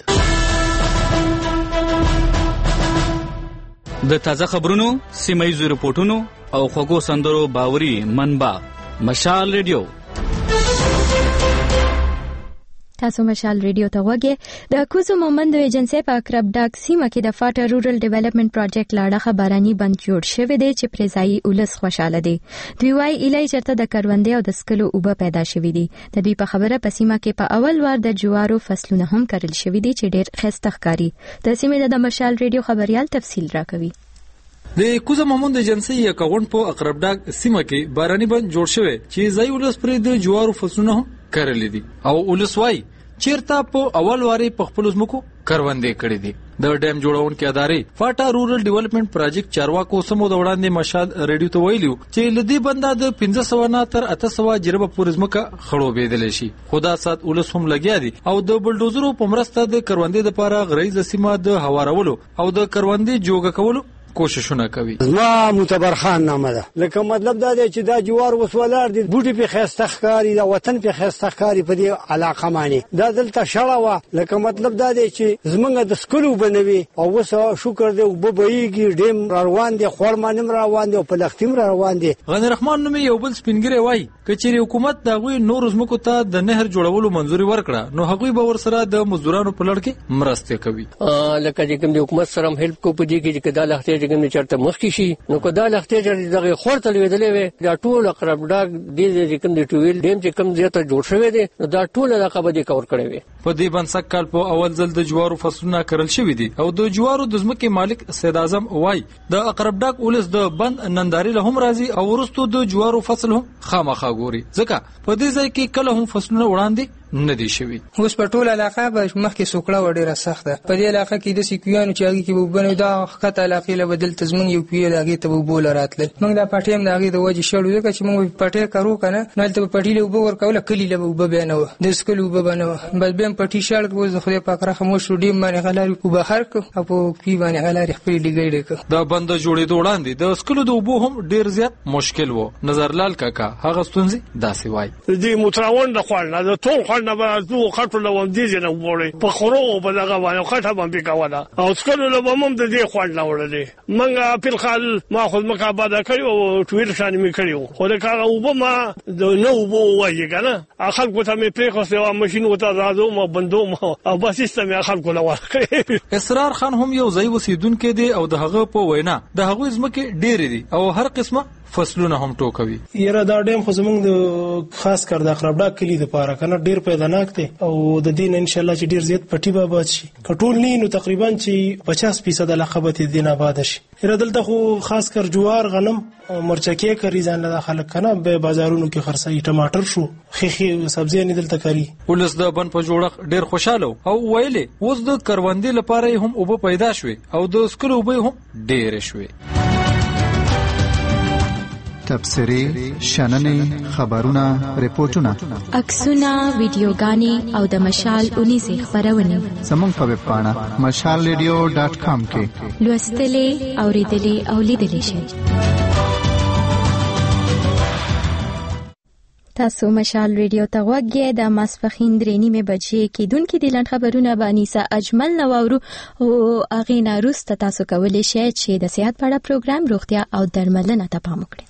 د تازه خبرونو، سیمایي رپورټونو او خوږو سندرو باوري منبع مشال ریډیو. تاسو مشال ریډیو ته وګورئ. د کوزو مومندو ایجنسی په اقرب ډاک سیمه کې د فاټا رورل ډیولپمنٹ پروجیکټ لاړه باراني بند جوړ شوی دی چې پرځای اولس خوشاله دي. دوی وايي ایلای چرته د کروندې او د سکلو اوبه پیدا شوې دي. د دوی په خبره په سیمه کې په اول وار د جوارو فصلونه هم کرل شوي دي چې ډېر ښایسته ښکاري. د سیمې د مشال ریډیو خبريال تفصیل راکوي. د کوزو مومند ایجنسی یا کاغون په اقرب ډاک سیمه کې باراني بند جوړ شوی چې ځای اولس پرې د جوارو فصلونه هم کرل دي او اولس وايي چیرته په اول واري په خپل ځمکو کروندې کړې دي. د ډیم جوړونکو ادارې فاټا رورل ډیولپمنٹ پروجیکټ چارواکو سمو د وړاندې مشال ریډیو ته ویلو چې لدی بنده د پنځه سوه نه تر اته سوه جربه پورې ځمکه خړوبېدلی شي. خدا سات اولس هم لګیا دي او د بلډوزرو په مرسته د کروندې لپاره غریزه سیمه د هوارولو او د کروندې جوګه کولو کوششونه کوي. زما معتبر خان نامه ده. لکه مطلب دا دی چې دا جوار اوس ولاړ دي، بوټي په ښایسته ښکاري، دا وطن په ښایسته ښکاري په دې علاقه باندې. دا دلته شړه وه. لکه مطلب دا دی چې زمونږ د سکلو اوبه نه وي او اوس شکر دی اوبه بهیږي، ډیم را روان دی، خوړ باندې هم را روان دی او په لښتي هم را روان دی. غني رحمان نومي یو بل سپینګری وایي که چیرې حکومت د هغوی نورو ځمکو ته د نهر جوړولو منظوري ورکړه نو هغوی به ورسره د مزدورانو په لړ کې مرستې کوي. لکه چې کوم د حکومت سره هم هیلپ کو په دې کې چې دا لښتې چې کوم چېرته مخکې شي نو که دا لښتې چې دغه خور ته لوېدلې وې دا ټول اقرب ډاک دې چې کوم د ټویل ډیم چې کوم ځای ته جوړ شوی دی نو دا ټول علاقه به دې کور کړې وې. په دې باندې سږ کال په اول ځل د جوارو فصلونه کرل شوي دي او د جوارو د ځمکې مالک سید اعظم وایي د اقرب ډاک ولس د بند ننداري له هم راځي او وروسته د جوارو فصل هم خامخا ګوري ځکه په دې ځای کې کله هم فصلونه وړاندې نه دی شوی. اوس په ټوله علاقه به مخکې سوکړه و ډېره سخته په دې علاقه کې د سکویانو چې هغې کې به اوبه نه وي دا ښکته علاقې له به دلته زموږ یو کوی د هغې ته به اوبه له راتلل. موږ دا پټۍ هم د هغې د وجې شړو ځکه چې موږ پټۍ کرو که نه نو هلته به پټي له اوبه ورکوله کلي له به اوبه بیا نه وه د څښلو اوبه به نه وه بس بیا هم پټي شړ کړو اوس د خدای پاک رحم وشو ډیم باندې غلارې کو بهر کړو او په کوی باندې غلارې خپلې ډیګۍ کړو. د بند جوړېدو وړاندې د څښلو د اوبو هم ډېر زیات مشکل و. نظرلال کاکا هغه ستونزې داسې وایي. د متراون د خوړ نه د ټول خوړ نه به زو خټو له وم دي نه وړي په خورو په دغه باندې خټه باندې کوله او څکلو له بمم د دې خوړ نه وړلې منګه په خال ما خود مقابله کړو او ټویل شان می کړو خو دا کار او ما د نو وو وایي کنه اخر کوته می پریخو سوا ماشين وته راځو ما بندو ما او بس سیستم اخر کوله ورکړي. اسرار خان هم یو ځای وسیدونکو دی او د هغه په وینا د هغه ځمکه ډېرې دي او هر قسمه فصلونه هم ټوکوي. یره دا ډیم خو زمونږ د خاص کر د اقربډا کلی د پاره کنه ډیر پیداناک دی او د دین ان شاء الله چې ډیر زیات پټي به آباد شي کټول نه نو تقریبا چې پچاس فیصد علاقه به دین آباد شي. یره دلته خو خاص کر جوار غنم مرچکې کری ځان له خلک کنه به بازارونو کې خرڅي ټماټر شو خيخي سبزی نه دلته کری. ولس د بن په جوړه ډیر خوشاله او ویلې اوس د کروندې لپاره هم اوبه پیدا شوي او د سکلو اوبه هم ډیر شوي. تبصرې شننې خبرونه ریپورتونه عکسونه ویډیوګانې او د مشال اونیزې خبرونه زموږ په ویب پاڼه مشال ریډیو ډاټ کام کې لوستلې اوریدلې او لیدلې شئ. تاسو مشال ریډیو ته غوږی د ماسپخین درې نیمې بجې کېدونکې د لنډ خبرونه به انیسه اجمل نه واورو او هغې نه وروسته تاسو کولی شئ چې د صحت په اړه پروګرام روغتیا او درملنه ته پام وکړئ.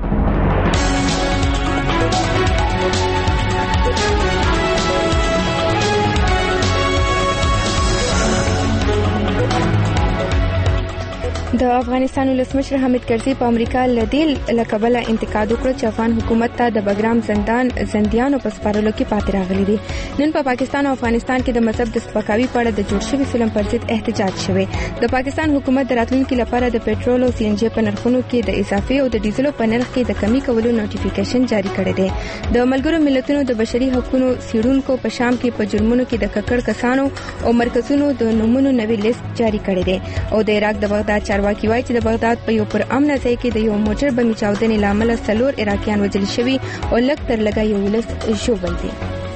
د افغانستان ولسمشر حامد کرزي په امریکا لدیل لکبله انتقاد وکړ چې افغان حکومت ته د بګرام زندان زنديانو په سپارلو کې پاتې راغلي دي. نن په پاکستان او افغانستان کې د مذهب د سپکاوي په اړه د جوړ شوي فلم پر ضد احتجاج شوی. د پاکستان حکومت د راتلونکي لپاره د پېټرول او سی ان جی په نرخونو کې د اضافه او د ډیزلو په نرخ کې د کمی کولو نوټیفیکیشن جاری کړی دی. د ملګرو ملتونو د بشري حقوقو سیډونکو په شام کې په جرمونو کې د ککړ کسانو او مرکزونو د نمونو نوی لیست جاری کړی دی او د عراق د بغداد چارواکي وایي چې د بغداد په یو پر امن ځای کې د یو موټر بمي چاودنې لامل څلور عراقیان وژل شوي او لږ تر لږه یو ولس ژوبل دي.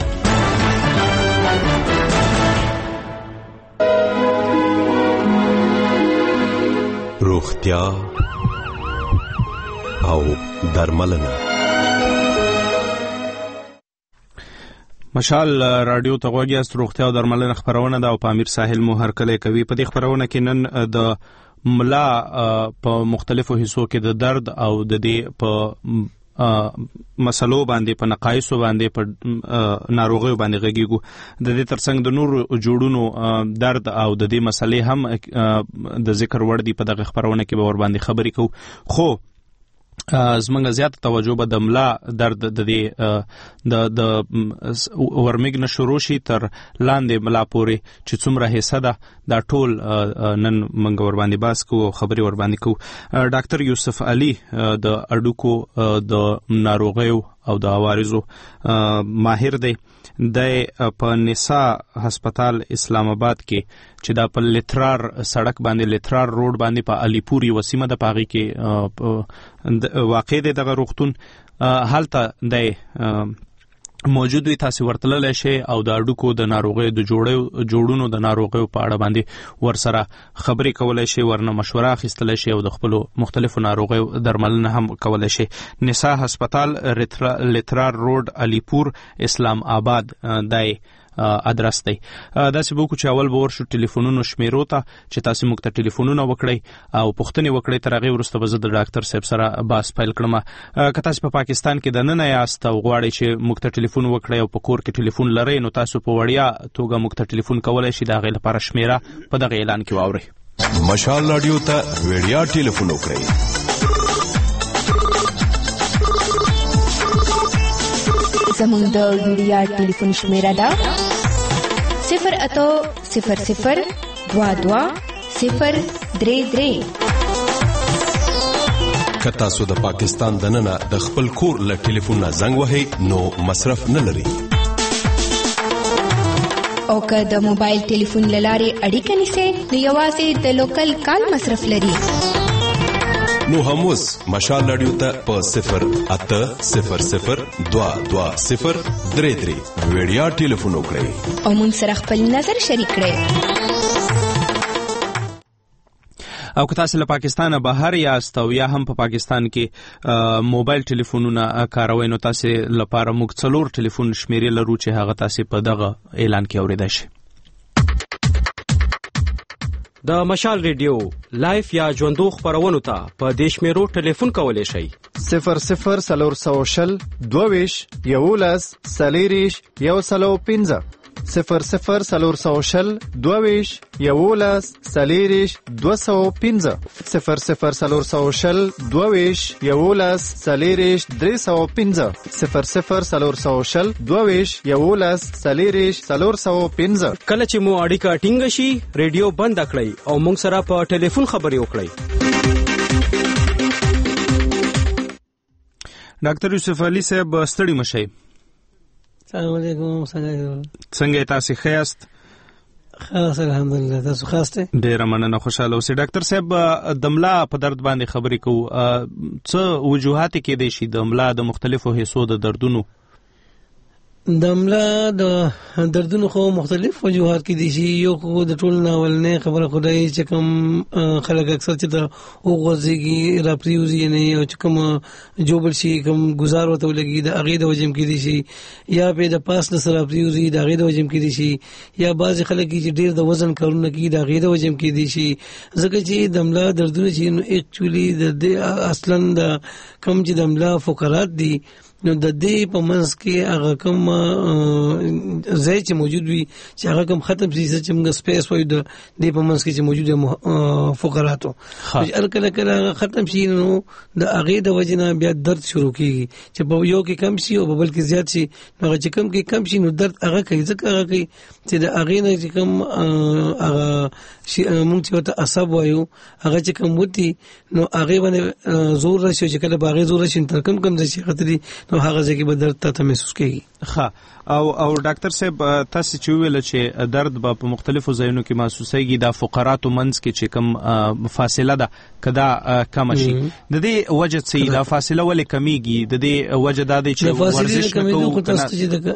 روغتیا او درملنه. مشال رادیو ته غوږی است. روغتیا او درملنه خبرونه ده او په امیر ساحل مو هر کله کوي. په دې خبرونه کې نن د ملا په مختلفو حصو کې د درد او د دې په مسلو باندې په نقایصو باندې په ناروغیو باندې غږیږو. د دې ترڅنګ د نور جوړونو درد او د دې مسلې هم د ذکر وړ دي. په دغه خبرونه کې به ور باندې خبرې کوو خو زمونږ زیات توجه به د ملا درد د دې د د ورمګ نه شروع شي تر لاندې ملا پورې چې څومره حصہ ده دا ټول نن موږ ور باندې باس کوو خبرې ور باندې کوو. ډاکټر یوسف علي د اډوکو د ناروغیو او د عوارضو ماهر دی. د په نسا هسپتال اسلام آباد کې چې دا په لترار سړک باندې لترار روډ باندې په علیپوري وسیمه د پاغي کې واقع دی دغه روغتون حالت دی موجود وي. تاسو ورتللی شئ او د اډوکو د ناروغیو د جوړو جوړونو د ناروغیو په اړه باندې ورسره خبرې کولای شئ ورنه مشوره اخیستلی شئ او د خپلو مختلفو ناروغیو درملنه هم کولای شئ. نسا هسپتال لترار روډ علیپور اسلام آباد دی ادرس دی. داسې به وکړو چې اول به ورشو ټلیفونونو شمیرو ته چې تاسو موږ ته ټلیفونونه وکړئ او پوښتنې وکړئ. تر هغې وروسته به زه د ډاکټر صاحب سره بحث پیل کړم. که تاسو په پاکستان کې دننه یاست او غواړئ چې موږ ته ټلیفون وکړئ او په کور کې ټلیفون لرئ نو تاسو په وړیا توګه موږ ته ټلیفون کولی شئ. د هغې لپاره شمیره په دغه اعلان کې واورئ. مشال رادیو ته وړیا ټلیفون وکړئ. زموږ د وړیا ټلیفون شمیره ده صفر اتو صفر صفر دوا دوا صفر درې درې. که تاسو د پاکستان دننه د خپل کور له ټلیفون نه زنګ وهئ نو مصرف نه لري. او که د موبایل ټلیفون للارې اړیکه نیسئ نو یوازې د لوکل کال مصرف لري. نو هم اوس مشال رادیو ته په صفر اته صفر صفر دوه دوه صفر درې درې ویډیا ټلیفون وکړئ او موږ سره خپل نظر شریک کړئ. او که تاسو له پاکستانه بهر یاست او یا هم په پا پاکستان کې موبایل ټلیفونونه کاروئ نو تاسو لپاره موږ څلور ټلیفون شمیرې لرو چې هغه تاسو په دغه اعلان کې اوریدای شئ. د مشال ریډیو لایف یا ژوندو خبرونو ته په دیش میرو ټلیفون کولی شئ صفر صفر سلور سو شل دوویش یولس سلیریش یو سلو پنځه صفر صفر سلور سو شل دوویش یولس سلیریش دو سو پنځه صفر صفر سلور سو شل دوویش یولس سلیریش درې سو پنځه صفر صفر سلور سو شل دوویش یولس سلیریش سلور سو پنځه. کله چې مو اړیکه ټینګ شي ریډیو بند کړئ او موږ سره په ټلیفون خبرې وکړئ. ډاکټر یوسف علي صاحب ستړي مشئ. السلام علیکم. څنګه څنګه تاسو ښه یاست؟ خاص الحمدلله. تاسو خاصه ډیر مننه خوشاله اوسئ. ډاکټر صاحب د ملا په درد باندې خبرې کوو، څه وجوهات کې دي شي د ملا د مختلفو حصو د دردونو؟ د ملا د دردونو خو مختلف وجوهات کې دي شي. یو خو د ټول ناولنې خبره خدای چې کوم خلک اکثر چې د اوغوزيږي را پریوزي نه او چې کوم جوبل شي کوم گزار وته لګي د اغه د وجم کې دي شي یا په د پاس د سره پریوزي د اغه د وجم کې دي شي یا بعض خلک چې ډیر د وزن کارونه کوي د اغه د وجم کې دي شي. ځکه چې د ملا دردونه چې نو اکچولی د اصلا د کوم چې د ملا فقرات دي نو د دې په منځ کې هغه کوم ځای چې موجود وي چې هغه کوم ختم شي چې موږ سپیس وایو د دې په منځ کې چې موجود دي فقراتو چې هر کله کله ختم شي نو د هغه د وجنه بیا درد شروع کیږي چې په یو کې کم شي او په بل کې زیات شي نو چې کم کې کم شي نو درد هغه کوي ځکه هغه کوي چې د هغه نه چې کوم هغه موږ چې ته عصب وایو هغه چې کوم وتی نو هغه باندې زور راشي چې کله باغې زور راشي تر کم کم ځي خطري نو هغه ځکه به درد ته محسوس کیږي. ها او او ډاکټر صاحب تاسو چې ویل چې درد په مختلفو ځایونو کې محسوسيږي د فقراتو منځ کې چې کم فاصله ده کدا کم شي د دې وجه څه دا فاصله ولې کمیږي؟ د دې وجه دا دی چې ورزش کوو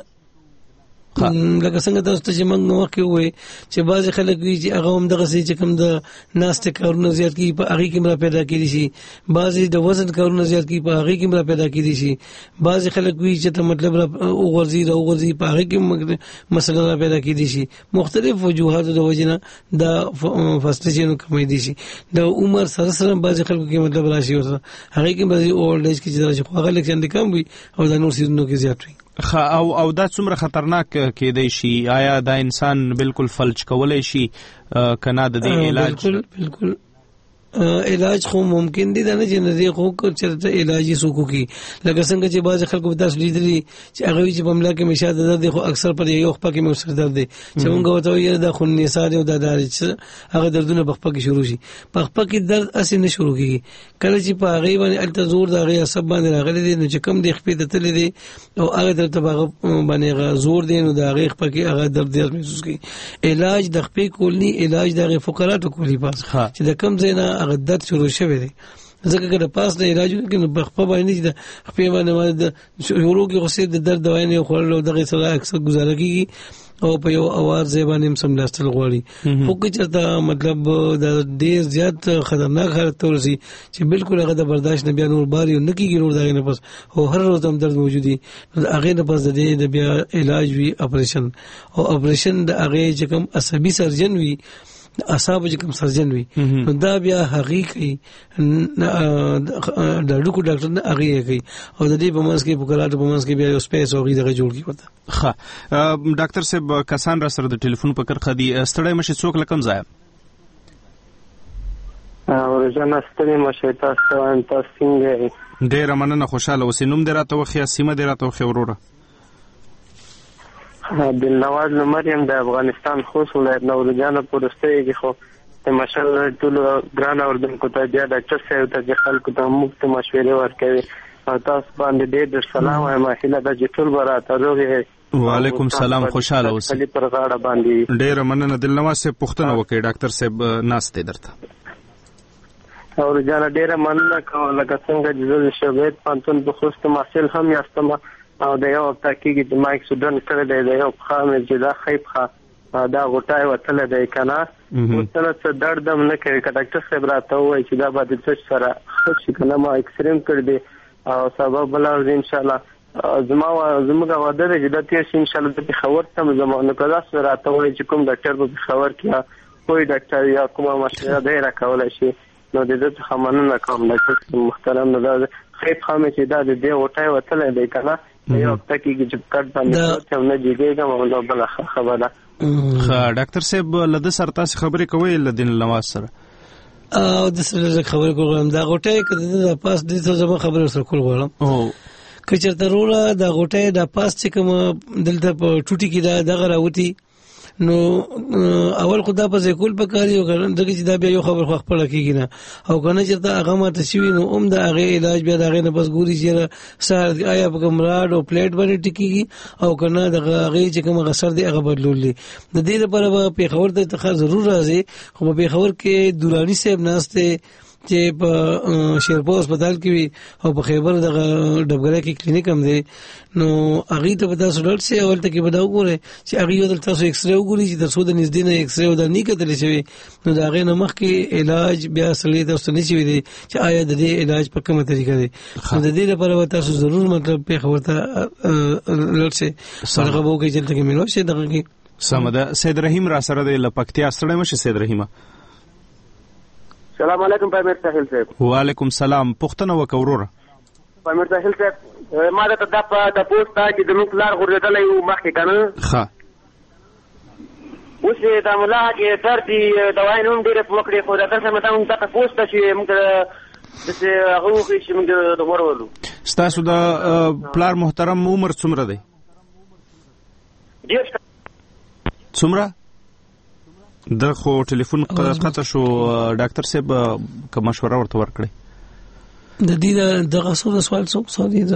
لکه څنګه تاسو ته چې موږ نو کې وې چې بعض خلک وي چې هغه هم دغه چې کوم د ناشته کارونه زیات کی په هغه کې مر پیدا کړي شي بعض د وزن کارونه زیات کی په هغه کې مر پیدا کړي شي بعض خلک وي چې ته مطلب او غورځي او غورځي په هغه کې مسله را پیدا کړي شي. مختلف وجوهات د وجنه د فاصله کمې دي شي. د عمر سره سره بعض خلکو کې مطلب راشي او هغه کې بعض اولډ ایج کې چې راشي خو هغه لکه کم وي او د نور سيزونو کې زیات وي. او او دا څومره خطرناک کېدای شي؟ آیا دا انسان بالکل فلج کولای شي کنا د دې علاج؟ بالکل بالکل علاج خو ممکن دي دا نه چې نه خو چرته علاج یې سوکو کی لکه څنګه چې بعض خلکو په تاسو لیدلي چې هغه چې په ملا کې مشه درد خو اکثر پر یو خپل کې مو سر درد دي چې موږ وته یې د خون نثار او د دارچ هغه دردونه په خپل کې شروع شي په خپل کې درد اصلي نه شروع کیږي کله چې په هغه باندې التزور د هغه سبب باندې راغلي دي نو چې کم د خپل د تل دي او هغه درته باندې زور دي نو د هغه خپل کې هغه درد زیات محسوس کوي. علاج د خپل کولني علاج د فقراتو کولی پاس چې د کم زینا درد شروع شوی دی ځکه چې د پاس د علاج کې نو بخپه باندې د خپې باندې د شروع کې غوسه د درد دوايي نه خورلو دغه سره اکثر گزاره کیږي او په یو اواز زبانه هم سملاستل غواړي خو که چېرته مطلب د ډېر زیات خطرناک حالت ورسي چې بالکل هغه د برداشت نه بیا نور باري نه کیږي نور دغه نه پس او هر روز هم درد موجود دي هغه نه پس د بیا علاج وی اپریشن او اپریشن د هغه چې کوم عصبي سرجن وی اصحاب چې کوم سرجن وي نو دا بیا حقيقي د ډاکټر ډاکټر نه هغه کوي او د دې په منځ کې فقرات په منځ کې بیا یو سپیس او غیره جوړ کی وته. ښه ډاکټر صاحب کسان را سره د ټلیفون په کرخه دي ستړی مشه څوک لکم ځای ورځنه ستړي مشه تاسو ان تاسو څنګه ډیر مننه خوشاله اوسې. نوم دې راته وخیا سیمه دې راته وخیا وروره؟ دلنواز مریم د افغانستان خوست ولایت نورجان پورسته کې خو د مشال ټول ګران اوردونکو ته بیا ډاکټر صاحب ته خلکو ته مفت مشورې ورکوي او تاسو باندې ډېر سلام وایم هله د ټول برات روغه وعلیکم سلام، خوشاله اوسئ. خلی پر غاړه باندې ډیره مننه. دلنواز صاحب پوښتنه وکړئ، ډاکټر صاحب ناشته درته. او جانا ډیره مننه کوم لکه څنګه چې د شوبېت پانتون په خوست محصل هم یاستم او د یو تحقیق د مایک سودن کړی دی د یو خامې چې دا خیب ښه دا غوټای وتل دی کنه وتل څه درد هم نه کوي. که ډاکټر صاحب راته وایي چې دا به د څه سره ښه شي کنه ما اکسریم کړی دی او سبب بله ورځ انشاءالله زما زموږ واده دی چې دا تېر شي انشاءالله د پېښور ته م زما نو که داسې راته وایي چې کوم ډاکټر به پېښور کې یا کوی ډاکټر یا کومه مشوره دی راکولی شي نو د دې څخه مننه کوم ډاکټر محترم. نو دا خیب خامې چې دا د دې غوټای وتلی دی که نه یو هفته کېږي چې کټ باندې چې نه جګېږم او نو بله ښه خبره. ښه ډاکټر صاحب له ده سره تاسې خبرې کوئ له دین نواز سره؟ او د سره لږ خبرې کول غواړم. دا غوټۍ که د ده د پاس دې ته زما خبرې ورسره کول غواړم. که چېرته وروړه دا غوټۍ دا پاس چې کومه دلته په ټوټي کې دا دغه راوتي نو اول خو دا په ځای کول پکار دي دغه چې دا بیا یو خبر خو خپله کېږي نه او که نه چېرته هغه ماته شوي نو هم د هغې علاج بیا د هغې نه بس ګوري چې سر آیا په کوم راډ او پلیټ باندې ټکېږي او که نه دغه هغې چې کوم هغه سر دی هغه بدلول دي. د دې لپاره به پېښور ته ته ضرور راځي خو په پېښور کې دراني صاحب ناست دی چې په شیرپور هسپتال کې وي او په خیبر دغه ډبګره کې کلینیک هم دی نو هغې ته به تاسو ډاډ شئ اولته کې به دا وګورئ چې هغې یو دلته تاسو ایکسرې وګوري چې تر څو د نږدې نه ایکسرې او دا نه کتلی شوي نو د هغې نه مخکې علاج بیا سړی تاسو ته نه شوي دی چې آیا د دې علاج په کومه طریقه دی نو د دې لپاره به تاسو ضرور مطلب پېښور ته لاړ شئ هغه به وکړئ چې هلته کې میلو شي دغه کې. سمه ده. سید رحیم را سره دی له پکتیا. ستړی مه شئ سید رحیمه. سلام علیکم پامیر ساحل صاحب. وعلیکم سلام. پوښتنه وکړه وروره. پامیر ساحل صاحب ما ته دا په د پوسټ ته چې زموږ پلار غورځېدلی و مخکې که نه ښه اوس یې دا ملا کې درد دي دوایانې هم ډېرې وکړې خو ډاکټر صاحب ته موږ ته پوسټ ته چې موږ داسې هغه وښیي چې موږ د ورولو. ستاسو د پلار محترم عمر څومره دی؟ ډېر څومره؟ د خو ټلیفون قطع شو. ډاکټر صاحب که مشوره ورته ورکړئ د دې دغه څو د سوال څو څو دي د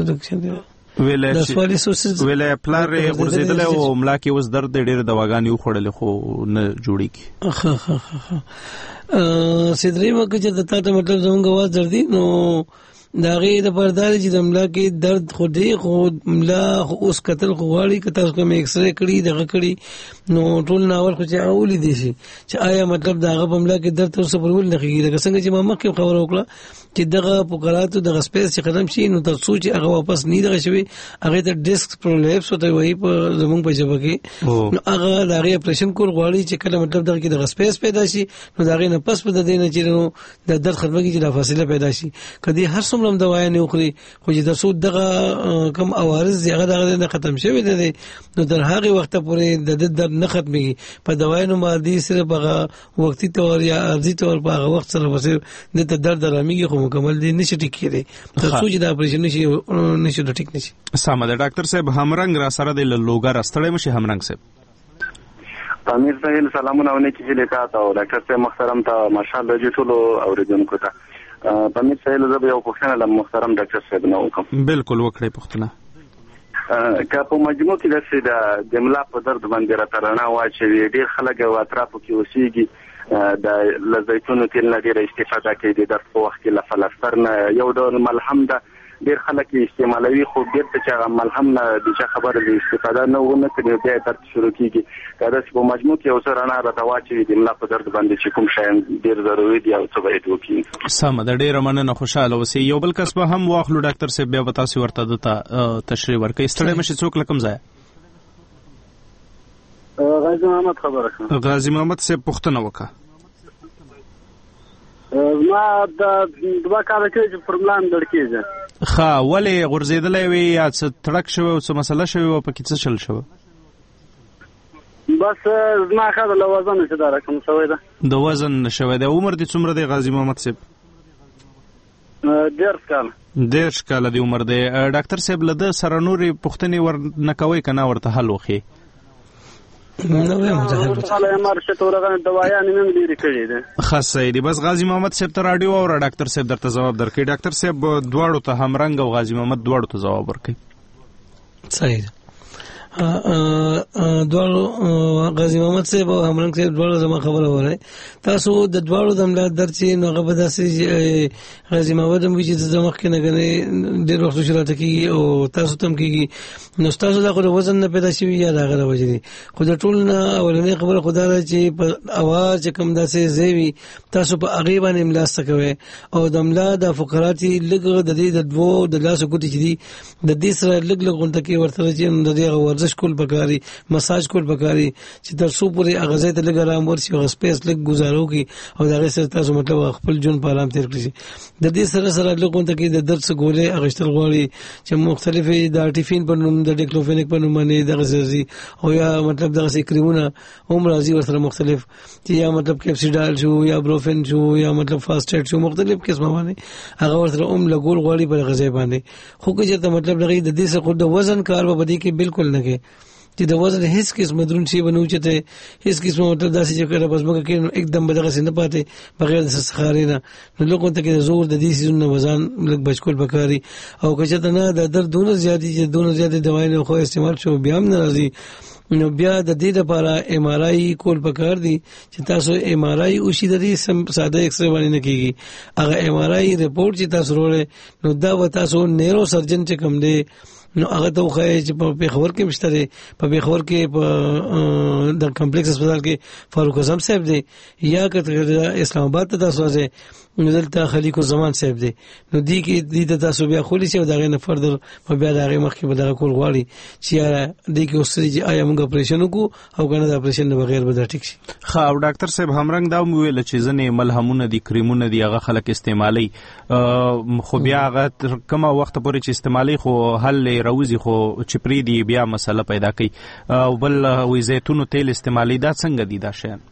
ویلی پلار یې غورځېدلی او ملا کې اوس درد دی ډېرې دواګانې وخوړلې خو نه جوړېږي. ښه ښه ښه سید رحیم که چېرته تا ته مطلب زموږ اواز درځي نو د هغې دپاره دا دی چې د ملا کې درد خو دی خو ملا خو اوس کتل خو غواړي که تاسو کوم ایکسرې کړي دغه کړي نو ټول ناول خو چې هغه ولیدی شي چې آیا مطلب د هغه په ملا کې درد تر اوسه پورې ولې نه کېږي. لکه څنګه چې ما مخکې خبره وکړه چې دغه فقراتو دغه سپیس چې ختم شي نو تر څو چې هغه واپس نه دغه شوي هغې ته ډسک پرولیپس ورته وایي په زموږ په ژبه کې نو هغه د هغې اپریشن کول غواړي چې کله مطلب دغه کې دغه سپیس پیدا شي نو د هغې نه پس په د دې نه چې نو د درد ختمه کېږي چې دا فاصله پیدا شي. که دې هر څومره هم دوایانې وخوري خو چې تر څو دغه کم عوارض دي هغه دغه نه ختم شوي نه دی نو تر هغې وخته پورې د ده درد نه ختمېږي. په دوایانو باندې صرف هغه وختي طور یا عرضي طور په هغه وخت سره به صرف دلته درد آرامېږي خو مکمل دی نشي ټیک کېدی تر څو چې د اپریشن نشي نشي ټیک نشي. سمه ده. ډاکټر صاحب همرنګ را سره دی له لوګر. ستړی مه شئ همرنګ صاحب. پامیر صاحب سلامونه او نیکې هیلې تاته او ډاکټر صاحب محترم ته ماشاءالله جي ټولو اورېدونکو ته. پامیر صاحب زه به یو پوښتنه له محترم ډاکټر صاحب نه وکړم. بالکل وکړئ پوښتنه. که په مجموع کې داسې د ملا په درد باندې راته رڼا واچوي ډېر خلک او اطرافو کې اوسېږي د له زیتونو تېل نه ډېره استفاده کوي د درد په وخت کې له فلسطر نه یو ډول ملهم ده ډېر خلک یې استعمالوي خو بېرته چې هغه ملهم نه د چا خبره د استفاده نه ونه کړي بیا یې درد شروع کېږي. که داسې په مجموع کې یو څه رڼا راته واچوي د ملا په درد باندې چې کوم شیان ډېر ضروري دي او څه باید وکړي. سمه ده. ډېره مننه. خوشحاله اوسئ. یو بل کس به هم واخلو ډاکټر صاحب بیا به تاسې ورته دته تشریح ورکوئ. ستړی مه شئ. څوک له کوم ځایه؟ غازي محمد خبره کوم. غازي محمد صاحب پوښتنه وکړه. ما د دوه کاله کېږي چې پر ملا مې درد کېږي. ښه ولې غورځېدلی وي یا څه تړک شوی او څه مسله شوې وه پکې څه چل شوه؟ بس زما ښه ده له وزن چې دا رقم شوی ده. د وزن شوی دی. عمر دې څومره دی غازي محمد صاحب؟ دېرش کاله. دېرش کاله دی عمر دی. ډاکټر صاحب له ده سره نورې پوښتنې ور نه کوئ که نه ورته حل وښیئ؟ ښه صحیح دی. بس غازي محمد صاحب ته راډیو اوره ډاکټر صاحب درته ځواب درکوي. ډاکټر صاحب دواړو ته همرنګ او غازي محمد دواړو ته ځواب ورکوي. صحیح ده. دوړو غازی محمد صاحب او همرنګ صاحب دوړو زما خبره وره تاسو د دوړو د املا درچې نو غو داسې غازی محمد هم چې د مخ کې نه غني ډېر وخت شروع کیږي او تاسو تم کیږي نو تاسو دا خو وزن نه پیدا شي یا دا غره وجري خو د ټول نه اولنې خبره خدای را چې په اواز کم داسې زیوی تاسو په هغه باندې املا ستکوي او د املا د فقراتي لګ د دې د دوه د لاسو ګوتې چې دي د دې سره لګ لګ غونډه کې ورته چې د دې ورزش کول پکاري مساج کول پکاري چې تر څو پورې اغازه ته لګ آرام ورسي او سپیس لګ گزارو کی او دا سره تاسو مطلب خپل جون په آرام تیر کړئ د دې سره سره لګ غونډه کې د درس ګولې اغشتل غوړي چې مختلفې د ارټیفین په نوم د ډیکلوفینیک په نوم باندې د غزرزي او یا مطلب دغه کریمونه هم راځي ورسره مختلف چې یا مطلب کیپسیډال شو یا بروفن شو یا مطلب فاسټیټ شو مختلف قسمه باندې هغه ورسره هم لګول غوړي په غزې باندې خو کې چې مطلب لګي د دې سره خود د وزن کار به بدی کې بالکل نه کې چې د وزن هیڅ قسم درون شي بنو چته هیڅ قسم مطلب داسې چې کړه بس مګه کې एकदम بدغه سند پاتې بغیر د سخارې نه نو لکه ته کې زور د دې سيزونو وزن لګ بچکول بکاري او کچته نه د دردونه زیاتې چې دونه زیاتې دوايي خو استعمال شو بیا هم ناراضي نو بیا د دې لپاره ایم آر آی کول پکار دي چې تاسو ایم آر آی او شي د دې ساده ایکس ری باندې نه کیږي هغه ایم آر آی ریپورت چې تاسو وروړي نو دا و تاسو نیرو سرجن چې کوم دی نو هغه ته خو چې په پیښور کې مشتره په پیښور کې په د کمپلیکس هسپتال کې فاروق اعظم صاحب دی یا کته اسلام آباد ته تاسو ځه نو دلته خلیق الزمان صاحب دی نو دی کې د تاسو بیا خولي چې دغه نه فردر په بیا دغه مخ کې بدغه کول غواړي چې دی کې اوس چې آیا موږ اپریشن وکړو او کنه د اپریشن نه بغیر به دا ټیک شي خا او ډاکټر صاحب همرنګ دا ویل چې ځنې ملهمونه دي کریمونه دي هغه خلک استعمالي خو بیا هغه کومه وخت پورې چې استعمالي خو حل روزي خو چپری دی بیا مسله پیدا کوي او بل وې زيتونو تیل استعمالي دا څنګه دي دا شی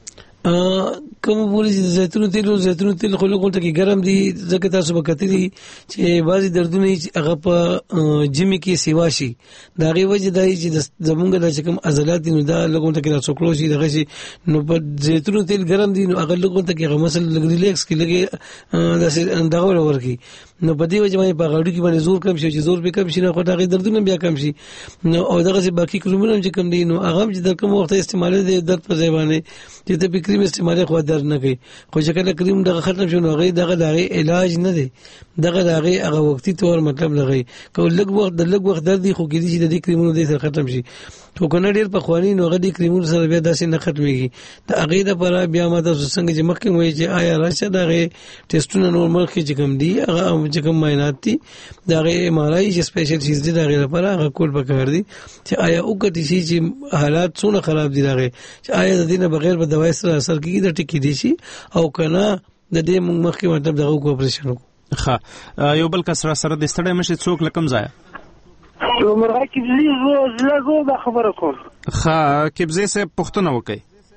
کوم پوری چې زيتونو تیل او زيتونو تیل خو لګول ته کې ګرم دي ځکه تاسو وکړئ چې بعضي دردونه هغه په جمی کې سیوا شي دا غي وجه دای چې زمونږ د کوم عضلات نو دا لګول ته کې راڅکلو شي دغه شي نو په زيتونو تیل ګرم دي نو هغه لګول ته کې غمسل لګ ریلیکس کې لګي داسې انداغه ورکی نو په دې وجه باندې په غاړو کې باندې زور کم شي چې زور به کم شي نو خو دا غي دردونه بیا کم شي نو او دغه باقي کلمونه چې کم دي نو هغه چې د کوم وخت استعمال دي درد په ځای باندې چې ته کریم استعمال خو درد نه کوي خو چې کله کریم دغه ختم شونه غي دغه دغه علاج نه دی دغه دغه هغه وختي تور مطلب لغی کو لګ وخت د لګ وخت درد خو کې دي چې د کریمونو د سره ختم شي خو کنه ډیر په خواني نو غدي کریمونو سره بیا داسې نه ختميږي د هغه لپاره بیا ماته څنګه چې مخکې وایي چې آیا راشه دغه ټیسټونه نورمال کې چې کوم دي هغه چې کوم معاینات دي دغه ایم آر آی چې سپیشل چیز دي دغه لپاره هغه کول پکار دي چې آیا وګورئ چې حالات څونه خراب دي دغه چې آیا د دینه بغیر په دوايي سره اثر کوي د ټکی دي شي او کنه د دې مخکې مطلب دغه کو اپریشن وکړو ښه یو بل کس را سره د ستړی مشه څوک لکم ځای عمره کې زیزو زلګو د خبره کوم ښه کبزه سه پښتنه وکي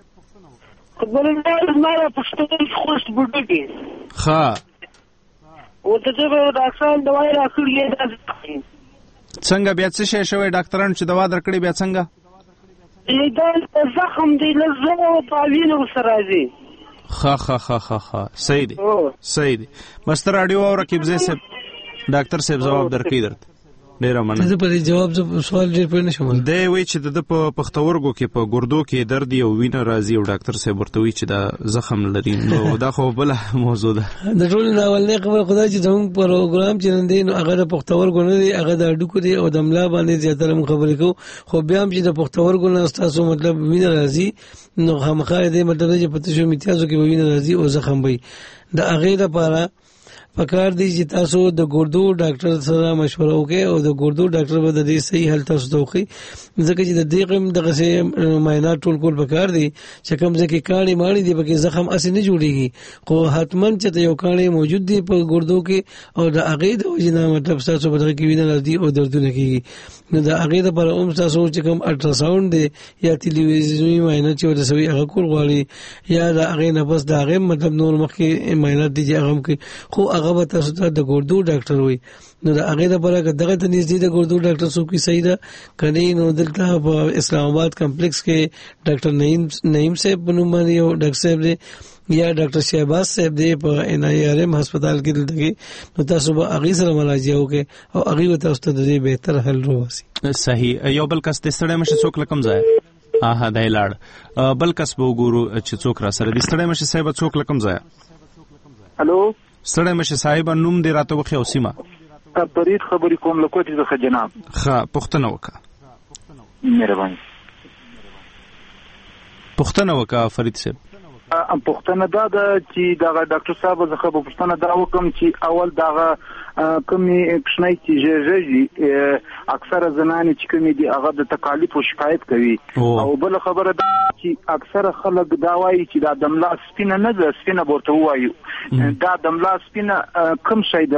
خبره نه نه پښتنه خوش بډګي ښه او ته چې ډاکټر دوايي راکړي څنګه بیا څه شي شوی ډاکټرانو چې دوا درکړي بیا څنګه دا زخم دی لزو په وینو سره راځي ښه ښه ښه ښه صحیح دی صحیح دی مستر اډیو او رکیبزه سه ډاکټر صاحب جواب درکې درته ډیر مننه زه په جواب سوال ډیر پوه نشم دی وی چې د په پختورګو کې په ګردو کې درد او وینه راځي او ډاکټر صاحب ورته وی چې دا زخم لري نو دا خو بل موضوع ده د ټول ناولنې خبر خدای چې زموږ پروګرام چې نن دی نو هغه د پختورګو نه دی هغه د اډوکو دی او د ملا باندې زیاتره خبرې کو خو بیا هم چې د پختورګو نه تاسو مطلب وینه راځي نو خامخا دې مطلب چې پته شو میتیازو کې وینه راځي او زخم وي د هغه لپاره پکار دی چې تاسو د ګردو ډاکټر سره مشوره وکړئ او د ګردو ډاکټر به د دې صحیح حل تاسو ته وکړي ځکه چې د دې قم دغه سه معاینات ټول کول پکار دی چې کوم ځکه کاڼي ماڼي دی پکې زخم اسې نه جوړيږي خو حتمن چې یو کاڼي موجود دی په ګردو کې او د هغه د وجنه مطلب تاسو په دغه کې وینه راځي او دردونه کیږي نو د هغه لپاره هم تاسو چې کوم الټراساوند دی یا ټلویزیونی معاینات چې ورسوي هغه کول غواړي یا د هغه نه بس د هغه مطلب نور مخکې معاینات دي چې هغه کې خو هغه تاسو ته د ګردو ډاکټر وي نو د هغه لپاره دغه ته نږدې د ګردو ډاکټر څوک صحیح ده کني نو دلته په اسلام آباد کمپلیکس کې ډاکټر نعیم نعیم صاحب بنومانی او ډاکټر صاحب دی یا ډاکټر شهباز صاحب دی په ان آی آر ایم هسپتال کې دلته نو تاسو به اغي سره مراجعه وکړئ او اغي وته تاسو ته د بهتر حل راوځي. صحیح. یو بل کس د ستړی مشه څوک لکم ځای اه دای لاړ بل کس به وګورو چې څوک را سره د ستړی مشه صاحب څوک لکم ځای. الو ستړی مشه صاحب نوم دې راته وخی او سیمه فرید خبرې کوم له کوټې څخه جناب. ښه پښتنه وکړه. مهرباني پښتنه وکړه فرید صاحب. ام پښتنه دا چې دا ډاکټر صاحب زخه په پښتنه دا وکم چې اول دا کمی کښنای چې جېجي اکثر زنانه چې کمی دي هغه د تکالیف او شکایت کوي او بل خبره دا چې اکثر خلک دا وایي چې دا دملا سپینه نه ده سپینه ورته وایي دا دملا سپینه کم شي دا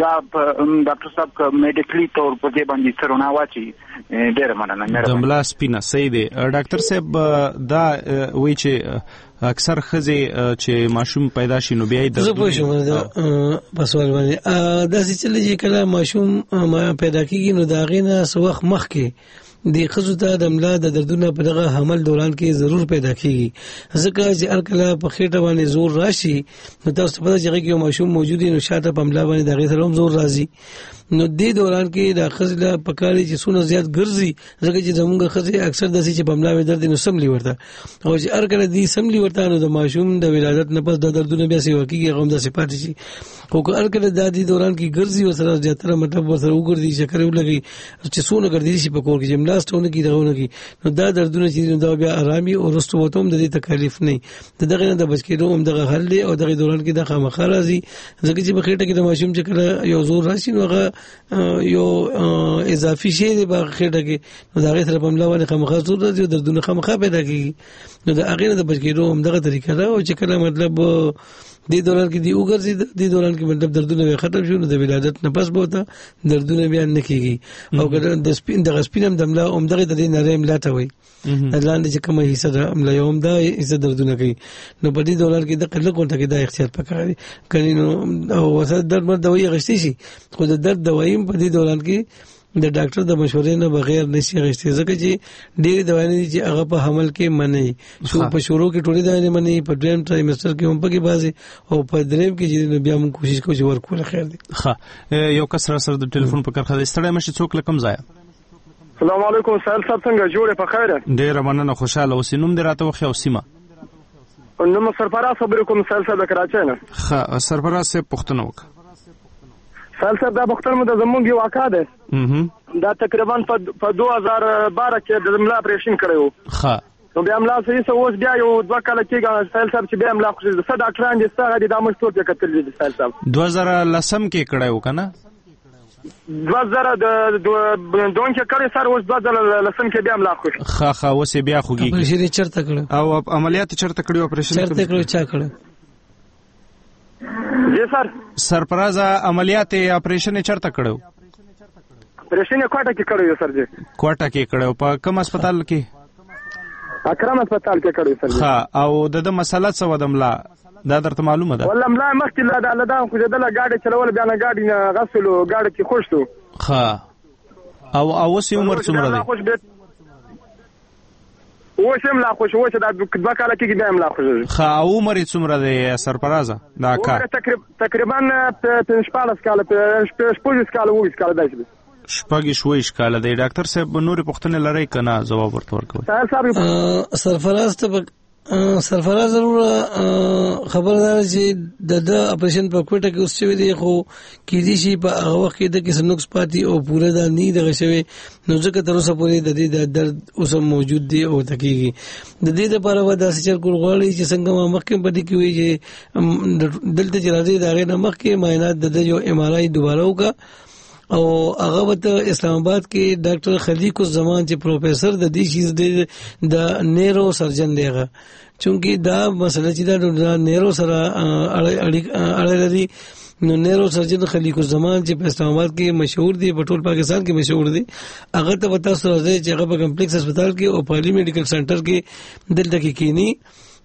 ډاکټر صاحب ک میډیکلی تور په دې باندې سرونه واچي ډېر مننه. دملا سپینه صحیح دی ډاکټر صاحب دا وایي چې اکثر خزه چې ماشوم پیدا شي نو بیا د زه په شوم په سوال باندې دا چې چې کله ماشوم پیدا کیږي نو دا غینه سوخ مخ کې د خزو ته د ملا د دردونه په دغه حمل دوران کې ضرور پیدا کیږي ځکه چې الکله په خېټه باندې زور راشي نو تاسو په دغه کې یو ماشوم موجود دی نو شاته په ملا باندې دغه سره هم زور راځي نو دې دوران کې د خزله پکاري چې سونه زیات ګرځي ځکه چې زموږ خزه اکثر د سې چې په ملا درد نو سملی ورته او چې الکله دې سملی ورته نو د ماشوم د ولادت نه پس د دردونه بیا سي ورکیږي غوم د صفات شي خو الکله د دې دوران کې ګرځي او سره زیاتره مطلب ورته وګرځي شکر ولګي چې سونه ګرځي شي په کور کې لاستونه کې دغونه کې نو دا دردونه چې دا بیا آرامي او رستو وته هم د دې تکلیف نه دغه نه د بچ کېدو هم دغه حل دی او دغه دوران کې د خامخا راځي ځکه چې په خېټه کې د ماشوم چې کله یو زور راشي نو هغه یو اضافي شی دی په خېټه کې نو دا غیر په ملا باندې خامخا زور راځي او دردونه خامخا پیدا کیږي نو د هغه نه د بچ کېدو هم دغه طریقه ده او چې کله مطلب دې دوران کې دی وګرځي دې دوران کې مطلب دردونه به ختم شي نو د ولادت نه پس بوته دردونه بیا نه کیږي او کله د سپین د سپینم دملا هم دغه د نرم لاته وي لاندې چې کومه حصہ د عمله یوم دا حصہ دردونه کوي نو په دې دوران کې د قله کوټه کې د احتیاط پکاري کله نو او وسه درد مرد دوايي غشتي شي خو د درد دوايي په دې دوران کې د ډاکټر د مشورې نه بغیر نشي غشتي ځکه چې ډېری دوايي چې هغه په حمل کې منې شو په شروع کې ټولې دوايي منې په دریم ټرایمستر کې هم پکې بازي او په دریم کې چې بیا موږ کوشش کوو چې ورکول خیر دی. ښه یو کس سره د ټلیفون په کرخه ستړی مشه څوک لکم ځای. السلام علیکم سهیل صاحب څنګه جوړه په خیره ډېر مننه خوشاله اوسې نوم دې راته وخی او سیمه. نوم سرفراز خبرې کوم سهیل صاحب د کراچۍ نه. ښه سرفراز صاحب پښتنه وکړه. سهیل صاحب دا پښتون مو د زمونږ یو واقع ده دا تقریبا په دوه هزار بارہ کې د ملا اپریشن کړو. ښه نو بیا ملا صحیح سو اوس بیا یو دوه کال کېږي سهیل صاحب چې بیا ملا خو د صد ډاکټران دي ستاره د دامن ټول کې کتل دي سهیل صاحب دوه هزار لسم کې کړو کنه دوه هزار د دوه کې کړی سر اوس دوه هزار لسم کې بیا ملا خو ښه ښه اوس بیا خوږي اپریشن چرته کړو او عملیات چرته کړو اپریشن چرته کړو چا کړو جی سر سرپراز عملیات اپریشن چرته کړو اپریشن کوټه کې کړو سر جی کوټه کې کړو په کوم هسپتال کې اکرم هسپتال کې کړو سر ها او د د مسله څه ودملا دا درته معلومه ده والله ملا مخکې لا دا لدا خو دله گاډي چلول بیا نه گاډي نه غسلو گاډي کې خوشتو ها او او سي عمر څومره ده و شم لا خوش و چې دا دوه کال کې بیا ملا خوش ها او عمر څومره ده سرپرازه دا کا تقریبا په شپږ کال په شپږ کال وې کال دای شپږ شوي ښکاله دی ډاکټر صاحب نورې پوښتنې لرئ که نه ځواب ورته ورکوئ. سرفراز ته سرفراز ضرور خبردار چې د د اپریشن په کوټه کې اوس شوی دی خو کېدی شي په هغه وخت کې د کیسه نقص پاتې او پوره دا نه دغه شوی نو ځکه تر اوسه پورې د دې د درد اوس موجود دی او تکیږي د دې لپاره ودا سچر کول غواړي چې څنګه مخکې پدې کې وي چې دلته چې راځي دا غیر مخکې معاینات د یو ایم آر آی دوباره وکړه او هغه وته اسلام آباد کې ډاکټر خلیق الزمان چې پروفیسور د دې شیز د نیرو سرجن دیغه چونکی دا مسله چې دا نیرو سره اړه لري نو نیرو سرجن خلیق الزمان چې په اسلام آباد کې مشهور دی په ټول پاکستان کې مشهور دی هغه ته وتا سره چې هغه په کمپلیکس هسپتال کې او پارلی میډیکل سنټر کې دلته کې کینی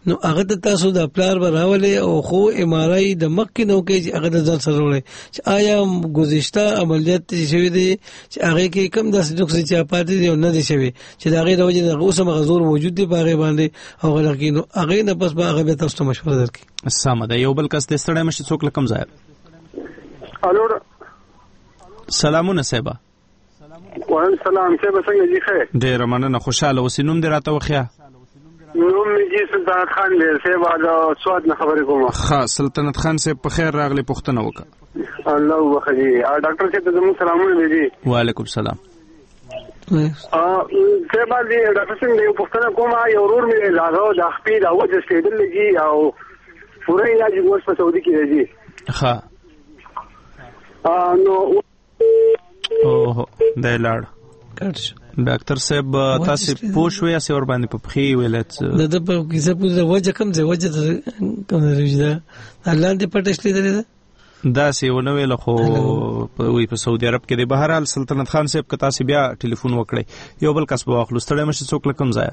نو هغه ته تاسو د پلار براولې او خو ام آر آی د مخ کې نو کې چې هغه د ځان سره وړي چې آیا گذشته عملیات چې شوی دی چې هغه کې کم داسې نقص چې پاتې دی او نه دی شوی چې دا غي د وجه د غوسه مغزور موجود دی په هغه باندې او غلقینو هغه نه پس به هغه تاسو ته مشوره درکړي. سم ده. یو بل کس د ستړی مشه څوک لکم ځای. الو سلامونه صاحب. وعلیکم السلام. څه به څنګه دي خیر؟ ډیر مننه خوشاله اوسې. نوم دې راته وخیا؟ نوم مې جی سلطنت خان دی. صاحب دا سواد نه خبرې کوم. ها سلطنت خان صاحب په خیر راغلی پښتنه وکړه. الله وخی. ډاکټر صاحب ته زموږ سلامونه دي. وعلیکم السلام. ا څه باندې ډاکټر صاحب یو پښتنه کوم یو ورور مې لاغو د خپل او د سټیډل لګي او پوره علاج ورس په سعودي کې دی. ها ا نو اوه دا لاړ ډاکټر صاحب تاسو پوښوي اسې ور باندې په خې ویلت د د په کیسه پوزه وجه کم ځای وجه کوم راځي دا الله دې پټشلې ده دا سی ونه ویل خو وی په سعودي عرب کې د بهرحال سلطنت خان صاحب که تاسو بیا ټلیفون وکړئ یو بل کس به واخلو. ستړی مشه څوک لکم ځای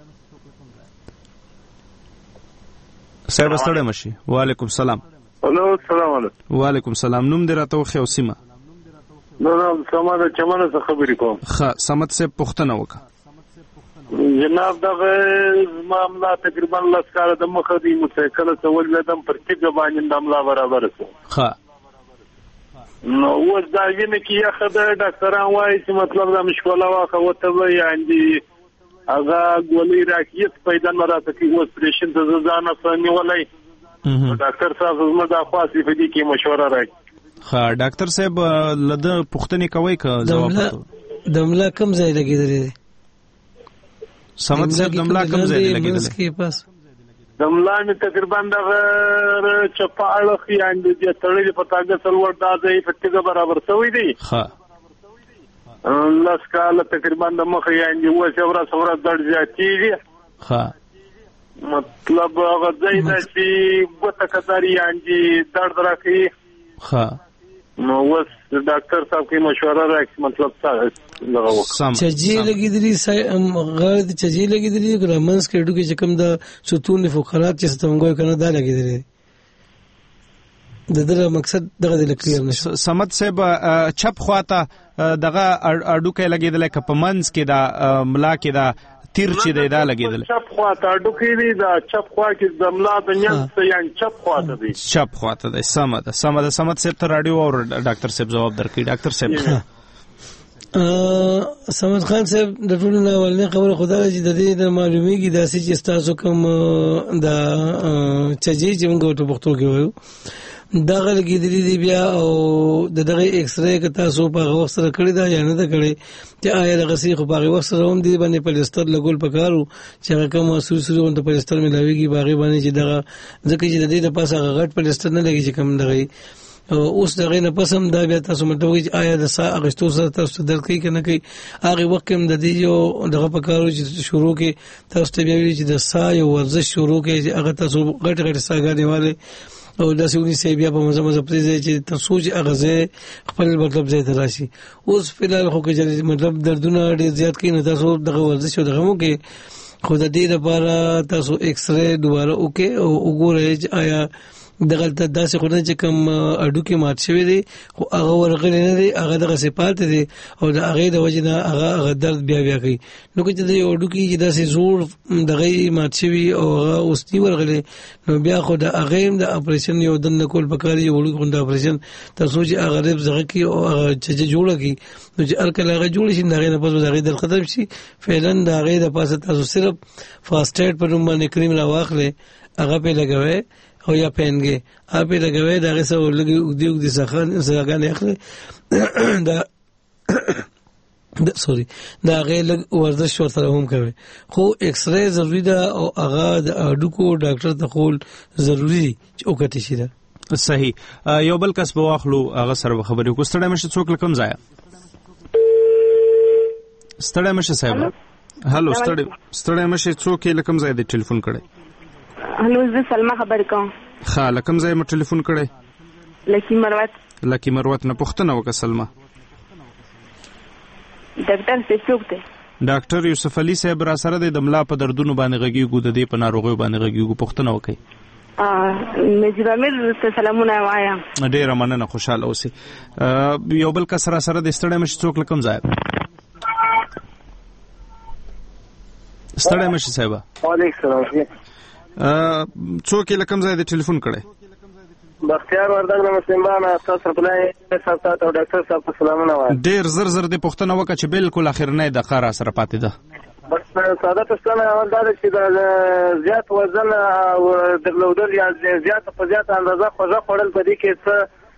صاحب ستړی مشه. وعلیکم السلام. الو السلام علیکم. وعلیکم السلام. نوم دې راته وخی او سیمه؟ نو نو سماده چمنه څه خبرې کوم. ښه سمت صاحب پښتنه وکړه. جناب دغه معاملہ تقریبا لس کاله د مخه دی متکل څه ولدم پر تیګه باندې د عمله برابر شو. ښه نو اوس دا ویني کې یا خدای ډاکټران وایي چې مطلب دا مشکله واخه وته وي اندي هغه ګولې راکیت پیدا نه راته کې اوس پریشن ته ځانه فهمي ولای. ډاکټر صاحب زما د خاصې په دې کې مشوره راکړي. ها ډاکټر صاحب لده پښتنې کوي که جواب دملا کم ځای لګیدلې سمت صاحب دملا کم ځای لګیدلې دملا می تقریبا د چپاړه خیاند دي تړلې په تاګه سلور دا ځای په تیګه برابر شوی دی. ها لاس کاله تقریبا د مخ یاند و څورا څورا درځ زیاتیږي. ها مطلب هغه ځای چې وته کتاري یاند درد راکې. ها نو وس ډاکټر صاحب کی مشوره راکړي مطلب څه لغه وکړه. چجی لګیدلی غیر د چجی لګیدلی ګرامنس کېډو کې کوم د ستون فقرات چې ستونګو کنه دا لګیدلی د دغه مقصد دغه د کلیر نشه. سمت صاحب چپ خواته دغه اډو کې لګیدل ک په منځ کې دا ملا کې دا تیر چې دا لګیدل چپ خواته اډو کې دی دا چپ خوا کې د ملا د نس یان چپ خواته دی چپ خواته دی. سمه ده سمه ده. سمت صاحب ته رادیو او ډاکټر صاحب جواب درکړي. ډاکټر صاحب سمت خان صاحب د ټول نه ولنه خبره خدای چې د دې د معلومیږي داسې چې تاسو کوم دا چجی چې موږ ته پښتو کې وایو دغه لګیدلی دی بیا او دغه ایکس رے که تاسو په وخت سره کړی دا یا نه دا کړی چې آیا دغه سی خو په وخت سره هم دی باندې پلیستر لګول پکارو چې هغه کوم سور سور اون ته پلیستر ملاويږي باغې باندې چې دغه ځکه چې د دې د پاسه غټ پلیستر نه لګي چې کوم دغه اوس دغه نه پسم دا بیا تاسو مطلب چې آیا د سا اغستو سره تاسو درک کوي کنه کوي هغه وخت هم د دې یو دغه پکارو چې شروع کې تاسو ته بیا چې د سا یو ورزش شروع کې چې هغه تاسو غټ غټ ساګانې والے او داسې ونی سی بیا په مزه مزه پرې چې تاسو چې اغزه خپل مطلب ځای ته راشي. اوس فلحال خو کې مطلب دردونه ډېر زیات کین تاسو دغه ورزش او دغه مو کې خود دې لپاره تاسو ایکس رے دوباره وکي او وګورئ چې آیا دغه داسې خو نه چې کوم اډو کې مات شوی دی خو هغه ورغلی نه دی هغه دغه صفات دي او د هغه د وجه نه هغه هغه درد بیا بیا کوي. نو که د اډو کې داسې زور دغه مات شوی او هغه اوس دی ورغلی نو بیا خو د هغه د اپریشن یو د نکول پکاري وړو غونډه اپریشن تاسو چې هغه رب زغه کې او چې جوړه کی نو چې الکل هغه جوړ شي دغه نه پس دغه د ختم شي فعلا دغه د پاسه تاسو صرف فاستیډ په نوم باندې کریم را واخلې هغه په لګوي او یا پینګي اپې لګوي دغه سره لګي وګدي وګدي سخان سره اخلي دا سوري دا غیر ورزش ورته هم کوي خو ایکس رے ضروری ده او هغه د اډو کو ډاکټر ته خول ضروری دي چې وکټي شي. دا صحیح. یو بل کس به واخلو هغه سره خبرې کو. ستړی مشه څوک لکم ځای ستړی مشه صاحب. هالو ستړی ستړی مشه څوک لکم ځای د ټلیفون کړي. هلو زه سلمہ خبر کوم. ها لکم ځای مې ټلیفون کړي. لکی مروت. لکی مروت نه پښتنه وکړه سلمہ. ډاکټر څه څوک دی؟ ډاکټر یوسف علي صاحب را سره د ملا په دردونو باندې غږیږو د دې په ناروغیو باندې غږیږو پوښتنه وکړئ. نجیب امیر ته سلامونه وایم. ډیره مننه خوشاله اوسئ. یو بل کس را سره د ستړی مشي څوک لکم ځای ستړی مشي صاحب وعلیکم السلام څوک لکم ځای د ټلیفون کړي بختیار وردګ نه مسلمانه تاسو په لای تاسو ته او ډاکټر صاحب سلامونه وایم. ډیر زر زر د پښتنه وکړه چې بالکل اخر نه د قرار سره پاتې ده. بس ساده پښتنه اول دا چې د زیات وزن او درلودل یا زیات په زیات اندازه خوځه خورل په دې کې څه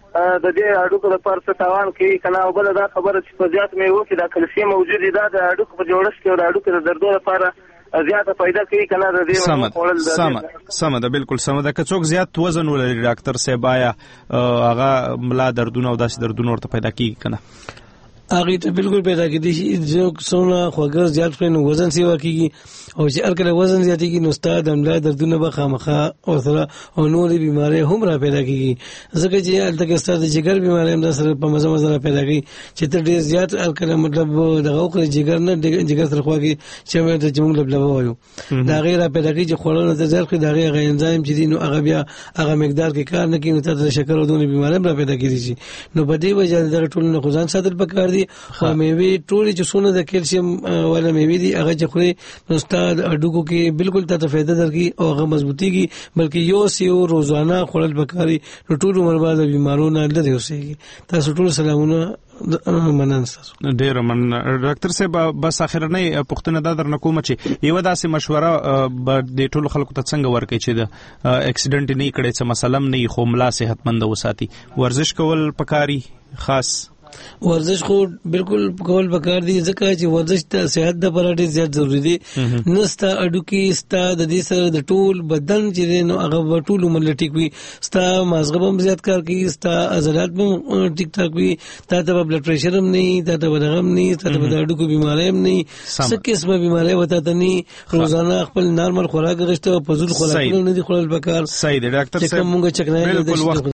د دې اډوکو لپاره څه تاوان کوي کنه او بل دا خبره چې په زیات میوه کې د کلسیم موجود دی دا د اډوکو په جوړښت کې او د اډوکو د دردو لپاره زیاته پیدا کوي کنه د دې خورل د سم سم ده بالکل سم ده که څوک زیات وزن ولري ډاکټر صاحب آیا هغه ملا دردونه او داسې دردونه ورته پیدا کیږي کنه هغه ته بالکل پیدا کیږي چې څونه خوګر زیات کړي نو وزن سیوا کیږي او چې الکله وزن زیاتېږي نو استاد املا دردونه به خامخا او سره او نورې بیماری هم را پیدا کیږي ځکه چې الته استاد د جګر بیماری هم سره په مزه مزه را پیدا کیږي چې تر ډیر زیات الکله مطلب دغه وکړي جګر نه جګر سره خوږي چې موږ د جمله لبلبه وایو دا غیر پیدا کیږي خورونه ته ځل کې دا غیر انزایم چې دي نو هغه بیا هغه مقدار کې کار نه کوي نو ته د شکر او دونې بیماری هم را پیدا کیږي نو په دې وجه د ټول نه خدان ساتل پکار دي او میوه ټول چې څونه د کیلشیم ولا میوه دي هغه چې خوري نو استاد اډوکو کې بالکل ته فائدہ درکې او هغه مضبوطيږي بلکې یو سیو روزانه خورل پکاري نو ټول عمر بعد بیمارونو نه لري اوسېږي تاسو ټول سلامونه مننه تاسو ډیر مننه ډاکټر صاحب بس اخرنۍ پښتنه دا درنه کوم چې یو داسې مشوره د ټولو خلکو ته څنګه ورکړي چې د اکسیډنټ نه کړي څه مسله نه خو ملا صحتمند وساتي ورزش کول پکاري خاص ورزش خو بالکل کول پکار دي ځکه چې ورزش ته صحت د لپاره ډېر زیات ضروری دي نستا اډو کې ستا د دې سره د ټول بدن چې نو هغه ټول عمر ټیک وي ستا مازغه هم زیات کار کوي ستا عضلات هم ټیک ټاک وي تا ته بلډ پريشر هم نه تا ته بدغم نه تا ته د اډو کو بیماری هم نه څه قسمه بیماری وته ته نه روزانه خپل نارمل خوراک غشته او فزول خوراک نه دي خورل پکار صحیح دی ډاکټر صاحب موږ چکنه